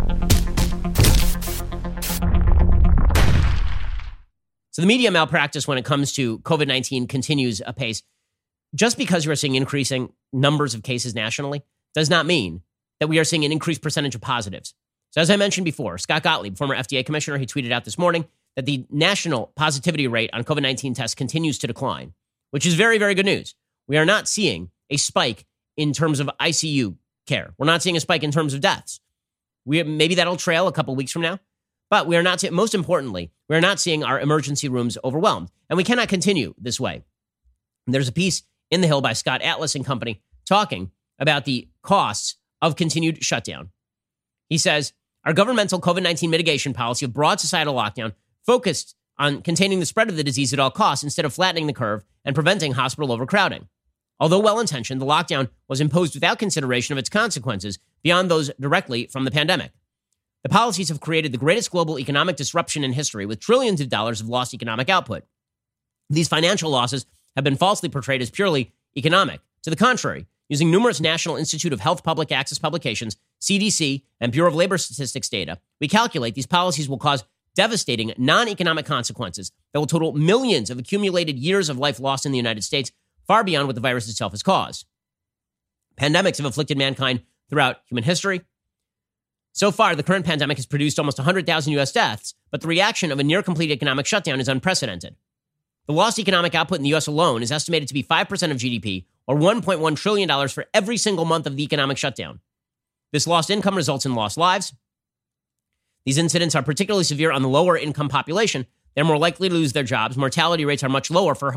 So the media malpractice when it comes to COVID-19 continues apace. Just because you are seeing increasing numbers of cases nationally does not mean that we are seeing an increased percentage of positives. So as I mentioned before, Scott Gottlieb, former FDA commissioner, he tweeted out this morning that the national positivity rate on COVID-19 tests continues to decline, which is very, very good news. We are not seeing a spike in terms of ICU care. We're not seeing a spike in terms of deaths. Maybe that'll trail a couple weeks from now. But we are not, most importantly, we are not seeing our emergency rooms overwhelmed. And we cannot continue this way. There's a piece in The Hill by Scott Atlas and company talking about the costs of continued shutdown. He says, our governmental COVID-19 mitigation policy of broad societal lockdown focused on containing the spread of the disease at all costs instead of flattening the curve and preventing hospital overcrowding. Although well-intentioned, the lockdown was imposed without consideration of its consequences beyond those directly from the pandemic. The policies have created the greatest global economic disruption in history with trillions of dollars of lost economic output. These financial losses have been falsely portrayed as purely economic. To the contrary, using numerous National Institute of Health public access publications, CDC, and Bureau of Labor Statistics data, we calculate these policies will cause devastating non-economic consequences that will total millions of accumulated years of life lost in the United States, far beyond what the virus itself has caused. Pandemics have afflicted mankind throughout human history. So far, the current pandemic has produced almost 100,000 U.S. deaths, but the reaction of a near-complete economic shutdown is unprecedented. The lost economic output in the U.S. alone is estimated to be 5% of GDP, or $1.1 trillion for every single month of the economic shutdown. This lost income results in lost lives. These incidents are particularly severe on the lower-income population. They're more likely to lose their jobs. Mortality rates are much higher for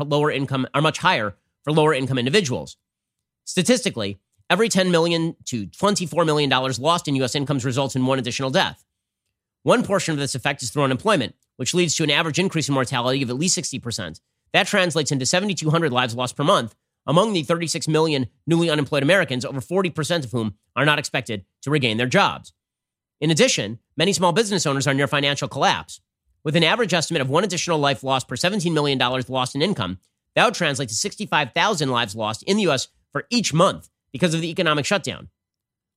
lower-income individuals. Statistically, every $10 million to $24 million lost in U.S. incomes results in one additional death. One portion of this effect is through unemployment, which leads to an average increase in mortality of at least 60%. That translates into 7,200 lives lost per month. Among the 36 million newly unemployed Americans, over 40% of whom are not expected to regain their jobs. In addition, many small business owners are near financial collapse. With an average estimate of one additional life lost per $17 million lost in income, that would translate to 65,000 lives lost in the U.S. for each month because of the economic shutdown.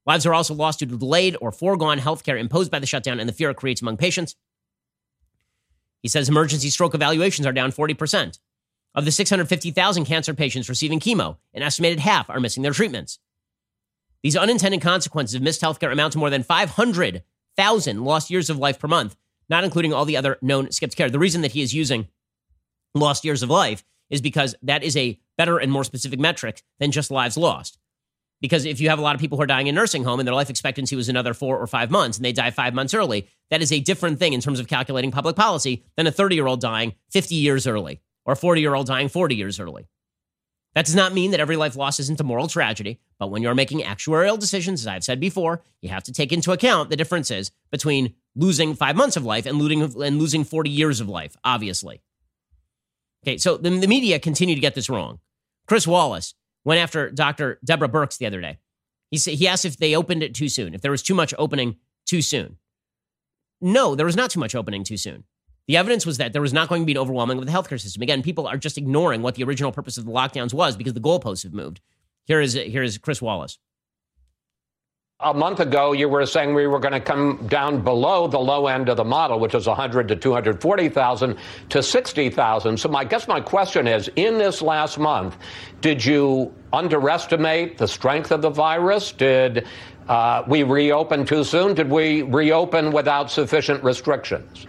Lives are also lost due to delayed or foregone healthcare imposed by the shutdown and the fear it creates among patients. He says emergency stroke evaluations are down 40%. Of the 650,000 cancer patients receiving chemo, an estimated half are missing their treatments. These unintended consequences of missed healthcare amount to more than 500,000 lost years of life per month, not including all the other known skipped care. The reason that he is using lost years of life is because that is a better and more specific metric than just lives lost. Because if you have a lot of people who are dying in nursing home and their life expectancy was another 4 or 5 months and they die 5 months early, that is a different thing in terms of calculating public policy than a 30-year-old dying 50 years early or a 40-year-old dying 40 years early. That does not mean that every life lost isn't a moral tragedy, but when you're making actuarial decisions, as I've said before, you have to take into account the differences between losing 5 months of life and losing 40 years of life, obviously. Okay, so the media continue to get this wrong. Chris Wallace went after Dr. Deborah Birx the other day. He asked if they opened it too soon, if there was too much opening too soon. No, there was not too much opening too soon. The evidence was that there was not going to be an overwhelming of the healthcare system. Again, people are just ignoring what the original purpose of the lockdowns was because the goalposts have moved. Here is Chris Wallace. A month ago, you were saying we were going to come down below the low end of the model, which is 100 to 240,000 to 60,000. So my question is, in this last month, did you underestimate the strength of the virus? Did we reopen too soon? Did we reopen without sufficient restrictions?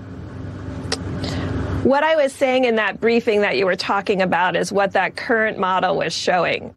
What I was saying in that briefing that you were talking about is what that current model was showing.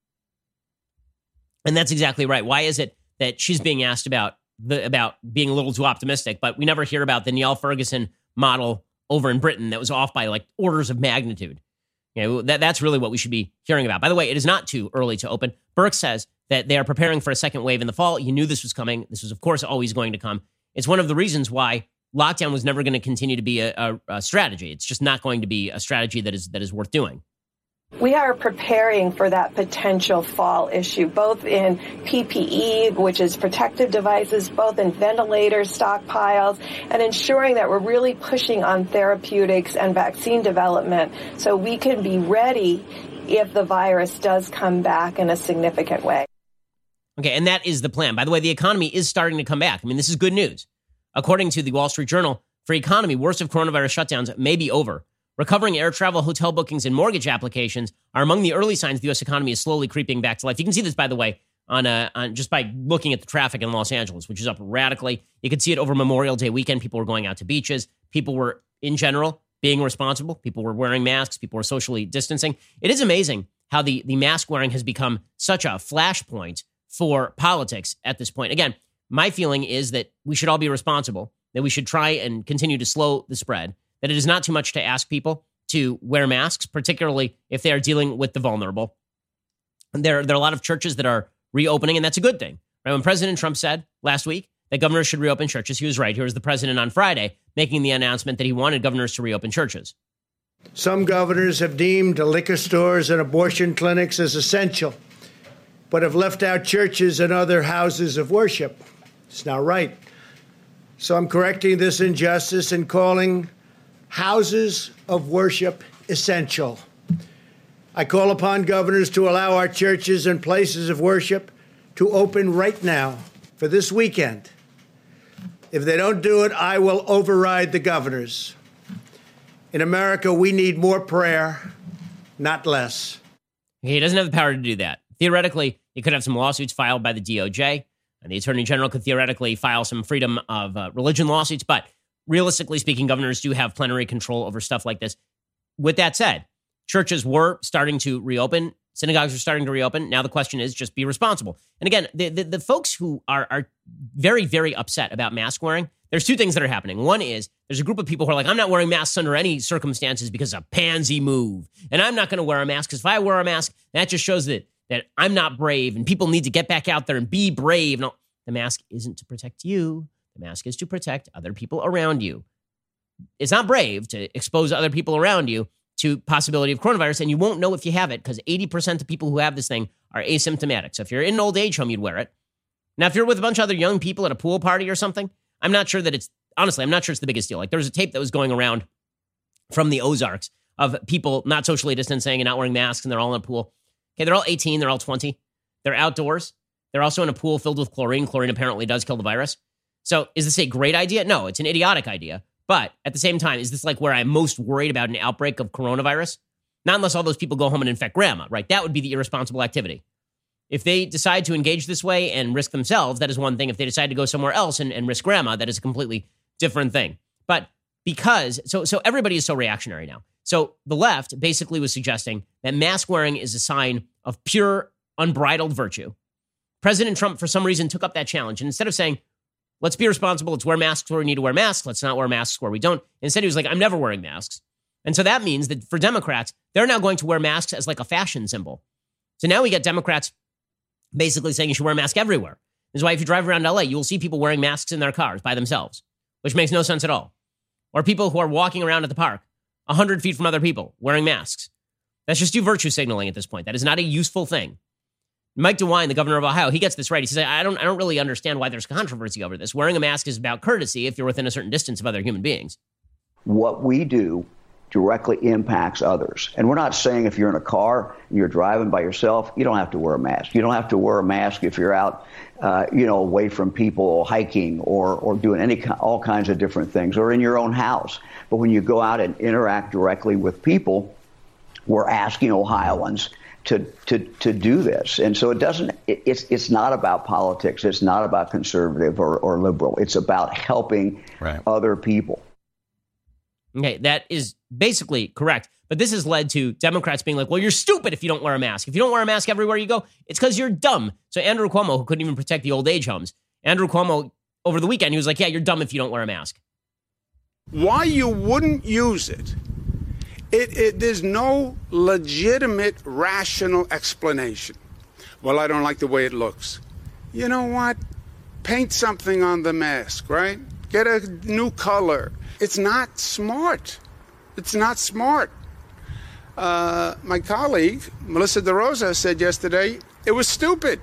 And that's exactly right. Why is it that she's being asked about being a little too optimistic, but we never hear about the Niall Ferguson model over in Britain that was off by like orders of magnitude? You know, that's really what we should be hearing about. By the way, it is not too early to open. Birx says that they are preparing for a second wave in the fall. You knew this was coming. This was, of course, always going to come. It's one of the reasons why lockdown was never going to continue to be a strategy. It's just not going to be a strategy that is worth doing. We are preparing for that potential fall issue, both in PPE, which is protective devices, both in ventilator stockpiles, and ensuring that we're really pushing on therapeutics and vaccine development so we can be ready if the virus does come back in a significant way. Okay, and that is the plan. By the way, the economy is starting to come back. I mean, this is good news. According to the Wall Street Journal, for economy, worst of coronavirus shutdowns may be over. Recovering air travel, hotel bookings, and mortgage applications are among the early signs the U.S. economy is slowly creeping back to life. You can see this, by the way, on just by looking at the traffic in Los Angeles, which is up radically. You could see it over Memorial Day weekend. People were going out to beaches. People were, in general, being responsible. People were wearing masks. People were socially distancing. It is amazing how the mask wearing has become such a flashpoint for politics at this point. Again, my feeling is that we should all be responsible, that we should try and continue to slow the spread, that it is not too much to ask people to wear masks, particularly if they are dealing with the vulnerable. And there are a lot of churches that are reopening, and that's a good thing. Right? When President Trump said last week that governors should reopen churches, he was right. Here was the president on Friday making the announcement that he wanted governors to reopen churches. Some governors have deemed liquor stores and abortion clinics as essential, but have left out churches and other houses of worship. It's not right. So I'm correcting this injustice and calling houses of worship essential. I call upon governors to allow our churches and places of worship to open right now for this weekend. If they don't do it, I will override the governors. In America, we need more prayer, not less. He doesn't have the power to do that. Theoretically, he could have some lawsuits filed by the DOJ, and the Attorney General could theoretically file some freedom of religion lawsuits, but realistically speaking, governors do have plenary control over stuff like this. With that said, churches were starting to reopen. Synagogues are starting to reopen. Now the question is just be responsible. And again, the folks who are very, very upset about mask wearing, there's two things that are happening. One is there's a group of people who are like, I'm not wearing masks under any circumstances because it's a pansy move. And I'm not going to wear a mask because if I wear a mask, that just shows that I'm not brave and people need to get back out there and be brave. No, the mask isn't to protect you. The mask is to protect other people around you. It's not brave to expose other people around you to possibility of coronavirus, and you won't know if you have it because 80% of people who have this thing are asymptomatic. So if you're in an old age home, you'd wear it. Now, if you're with a bunch of other young people at a pool party or something, I'm not sure it's the biggest deal. Like there was a tape that was going around from the Ozarks of people not socially distancing and not wearing masks, and they're all in a pool. Okay, they're all 18, they're all 20. They're outdoors. They're also in a pool filled with chlorine. Chlorine apparently does kill the virus. So is this a great idea? No, it's an idiotic idea. But at the same time, is this like where I'm most worried about an outbreak of coronavirus? Not unless all those people go home and infect grandma, right? That would be the irresponsible activity. If they decide to engage this way and risk themselves, that is one thing. If they decide to go somewhere else and risk grandma, that is a completely different thing. But because, so everybody is so reactionary now. So the left basically was suggesting that mask wearing is a sign of pure, unbridled virtue. President Trump, for some reason, took up that challenge. And instead of saying, let's be responsible, let's wear masks where we need to wear masks, let's not wear masks where we don't, instead he was like, I'm never wearing masks. And so that means that for Democrats, they're now going to wear masks as like a fashion symbol. So now we get Democrats basically saying you should wear a mask everywhere. This is why if you drive around LA, you will see people wearing masks in their cars by themselves, which makes no sense at all. Or people who are walking around at the park 100 feet from other people wearing masks. That's just virtue signaling at this point. That is not a useful thing. Mike DeWine, the governor of Ohio, he gets this right. He says, I don't really understand why there's controversy over this. Wearing a mask is about courtesy if you're within a certain distance of other human beings. What we do directly impacts others. And we're not saying if you're in a car and you're driving by yourself, you don't have to wear a mask. You don't have to wear a mask if you're out, away from people, hiking or doing all kinds of different things, or in your own house. But when you go out and interact directly with people, we're asking Ohioans to do this. And so it's not about politics. It's not about conservative or liberal. It's about helping other people. Okay, that is basically correct. But this has led to Democrats being like, well, you're stupid if you don't wear a mask. If you don't wear a mask everywhere you go, it's because you're dumb. So Andrew Cuomo, who couldn't even protect the old age homes, Andrew Cuomo, over the weekend, he was like, yeah, you're dumb if you don't wear a mask. Why you wouldn't use it? There's no legitimate, rational explanation. Well, I don't like the way it looks. You know what? Paint something on the mask, right? Get a new color. It's not smart. It's not smart. My colleague, Melissa DeRosa, said yesterday, it was stupid.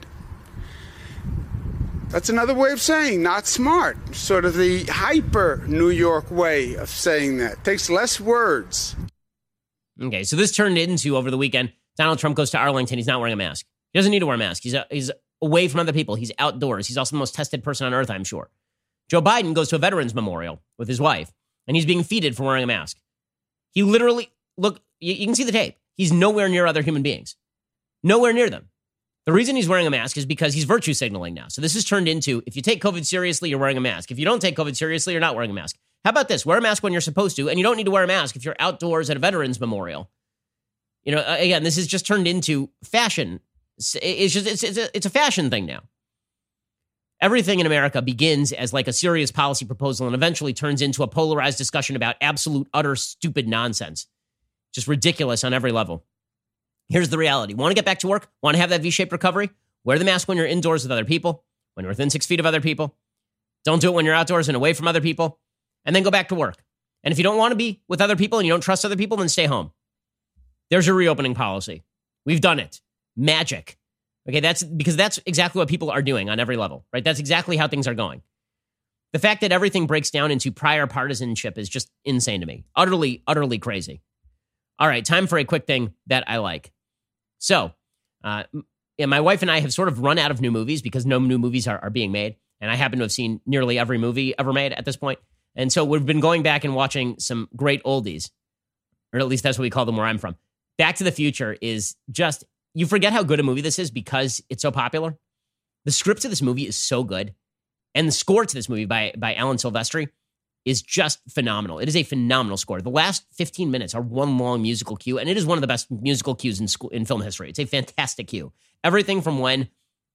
That's another way of saying not smart. Sort of the hyper New York way of saying that. Takes less words. Okay, so this turned into, over the weekend, Donald Trump goes to Arlington. He's not wearing a mask. He doesn't need to wear a mask. He's away from other people. He's outdoors. He's also the most tested person on earth, I'm sure. Joe Biden goes to a veterans memorial with his wife, and he's being feted for wearing a mask. He literally, look, you can see the tape. He's nowhere near other human beings. Nowhere near them. The reason he's wearing a mask is because he's virtue signaling now. So this has turned into, if you take COVID seriously, you're wearing a mask. If you don't take COVID seriously, you're not wearing a mask. How about this? Wear a mask when you're supposed to, and you don't need to wear a mask if you're outdoors at a veterans memorial. You know, again, this has just turned into fashion. It's a fashion thing now. Everything in America begins as like a serious policy proposal and eventually turns into a polarized discussion about absolute, utter, stupid nonsense. Just ridiculous on every level. Here's the reality. Want to get back to work? Want to have that V-shaped recovery? Wear the mask when you're indoors with other people, when you're within 6 feet of other people. Don't do it when you're outdoors and away from other people. And then go back to work. And if you don't want to be with other people and you don't trust other people, then stay home. There's your reopening policy. We've done it. Magic. Okay, that's exactly what people are doing on every level, right? That's exactly how things are going. The fact that everything breaks down into prior partisanship is just insane to me. Utterly, utterly crazy. All right, time for a quick thing that I like. So, my wife and I have sort of run out of new movies because no new movies are being made. And I happen to have seen nearly every movie ever made at this point. And so we've been going back and watching some great oldies, or at least that's what we call them where I'm from. Back to the Future is just, you forget how good a movie this is because it's so popular. The script of this movie is so good. And the score to this movie by Alan Silvestri is just phenomenal. It is a phenomenal score. The last 15 minutes are one long musical cue, and it is one of the best musical cues in film history. It's a fantastic cue. Everything from when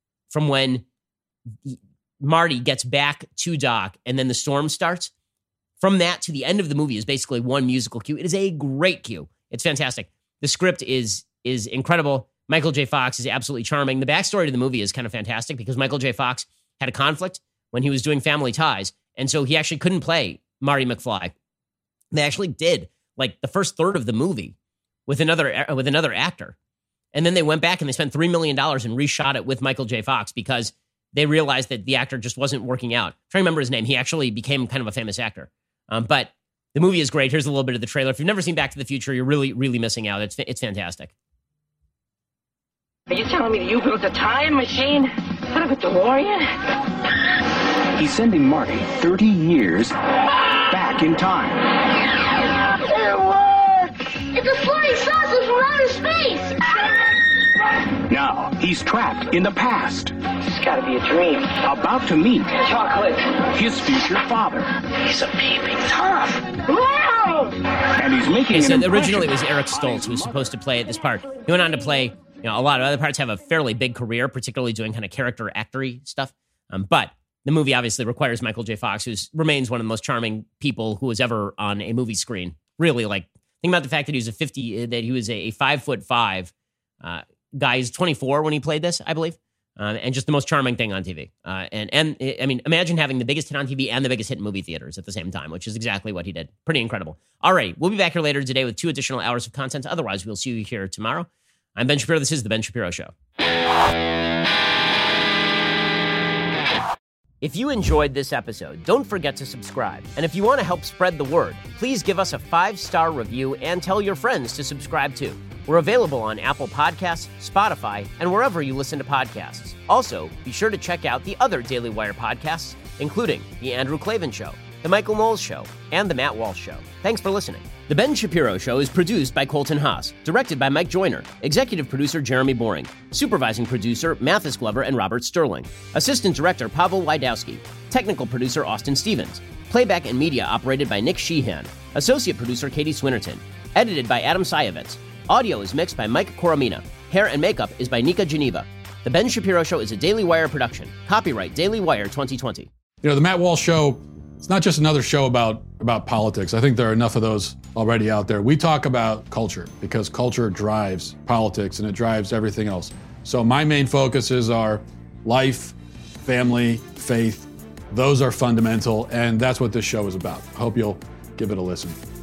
Marty gets back to Doc and then the storm starts, from that to the end of the movie is basically one musical cue. It is a great cue. It's fantastic. The script is incredible. Michael J. Fox is absolutely charming. The backstory to the movie is kind of fantastic because Michael J. Fox had a conflict when he was doing Family Ties, and so he actually couldn't play Marty McFly. They actually did like the first third of the movie with another actor, and then they went back and they spent $3 million and reshot it with Michael J. Fox because they realized that the actor just wasn't working out. I'm trying to remember his name. He actually became kind of a famous actor. But the movie is great. Here's a little bit of the trailer. If you've never seen Back to the Future, you're really, really missing out. It's fantastic. Are you telling me you built a time machine? Put up a DeLorean? He's sending Marty 30 years back in time. It worked! It's a flying saucer from outer space! Now, he's trapped in the past. It's gotta be a dream. About to meet Chocolate. his future father. He's a peeping Tom. Wow! And he's making so an originally it impression. was Eric Stoltz who was supposed to play this part. He went on to play, a lot of other parts, have a fairly big career, particularly doing kind of character actory stuff. But the movie obviously requires Michael J. Fox, who remains one of the most charming people who was ever on a movie screen. Really, think about the fact that he was a 5'5" guy. He's 24 when he played this, I believe. And just the most charming thing on TV. And I mean, imagine having the biggest hit on TV and the biggest hit in movie theaters at the same time, which is exactly what he did. Pretty incredible. All right, we'll be back here later today with 2 additional hours of content. Otherwise, we'll see you here tomorrow. I'm Ben Shapiro. This is The Ben Shapiro Show. If you enjoyed this episode, don't forget to subscribe. And if you want to help spread the word, please give us a 5-star review and tell your friends to subscribe too. We're available on Apple Podcasts, Spotify, and wherever you listen to podcasts. Also, be sure to check out the other Daily Wire podcasts, including The Andrew Klavan Show, The Michael Knowles Show, and The Matt Walsh Show. Thanks for listening. The Ben Shapiro Show is produced by Colton Haas, directed by Mike Joyner, executive producer Jeremy Boring, supervising producer Mathis Glover and Robert Sterling, assistant director Pavel Wydowski, technical producer Austin Stevens, playback and media operated by Nick Sheehan, associate producer Katie Swinnerton, edited by Adam Sayevitz. Audio is mixed by Mike Coromina. Hair and makeup is by Nika Geneva. The Ben Shapiro Show is a Daily Wire production. Copyright Daily Wire 2020. The Matt Walsh Show, it's not just another show about politics. I think there are enough of those already out there. We talk about culture because culture drives politics and it drives everything else. So my main focuses are life, family, faith. Those are fundamental, and that's what this show is about. I hope you'll give it a listen.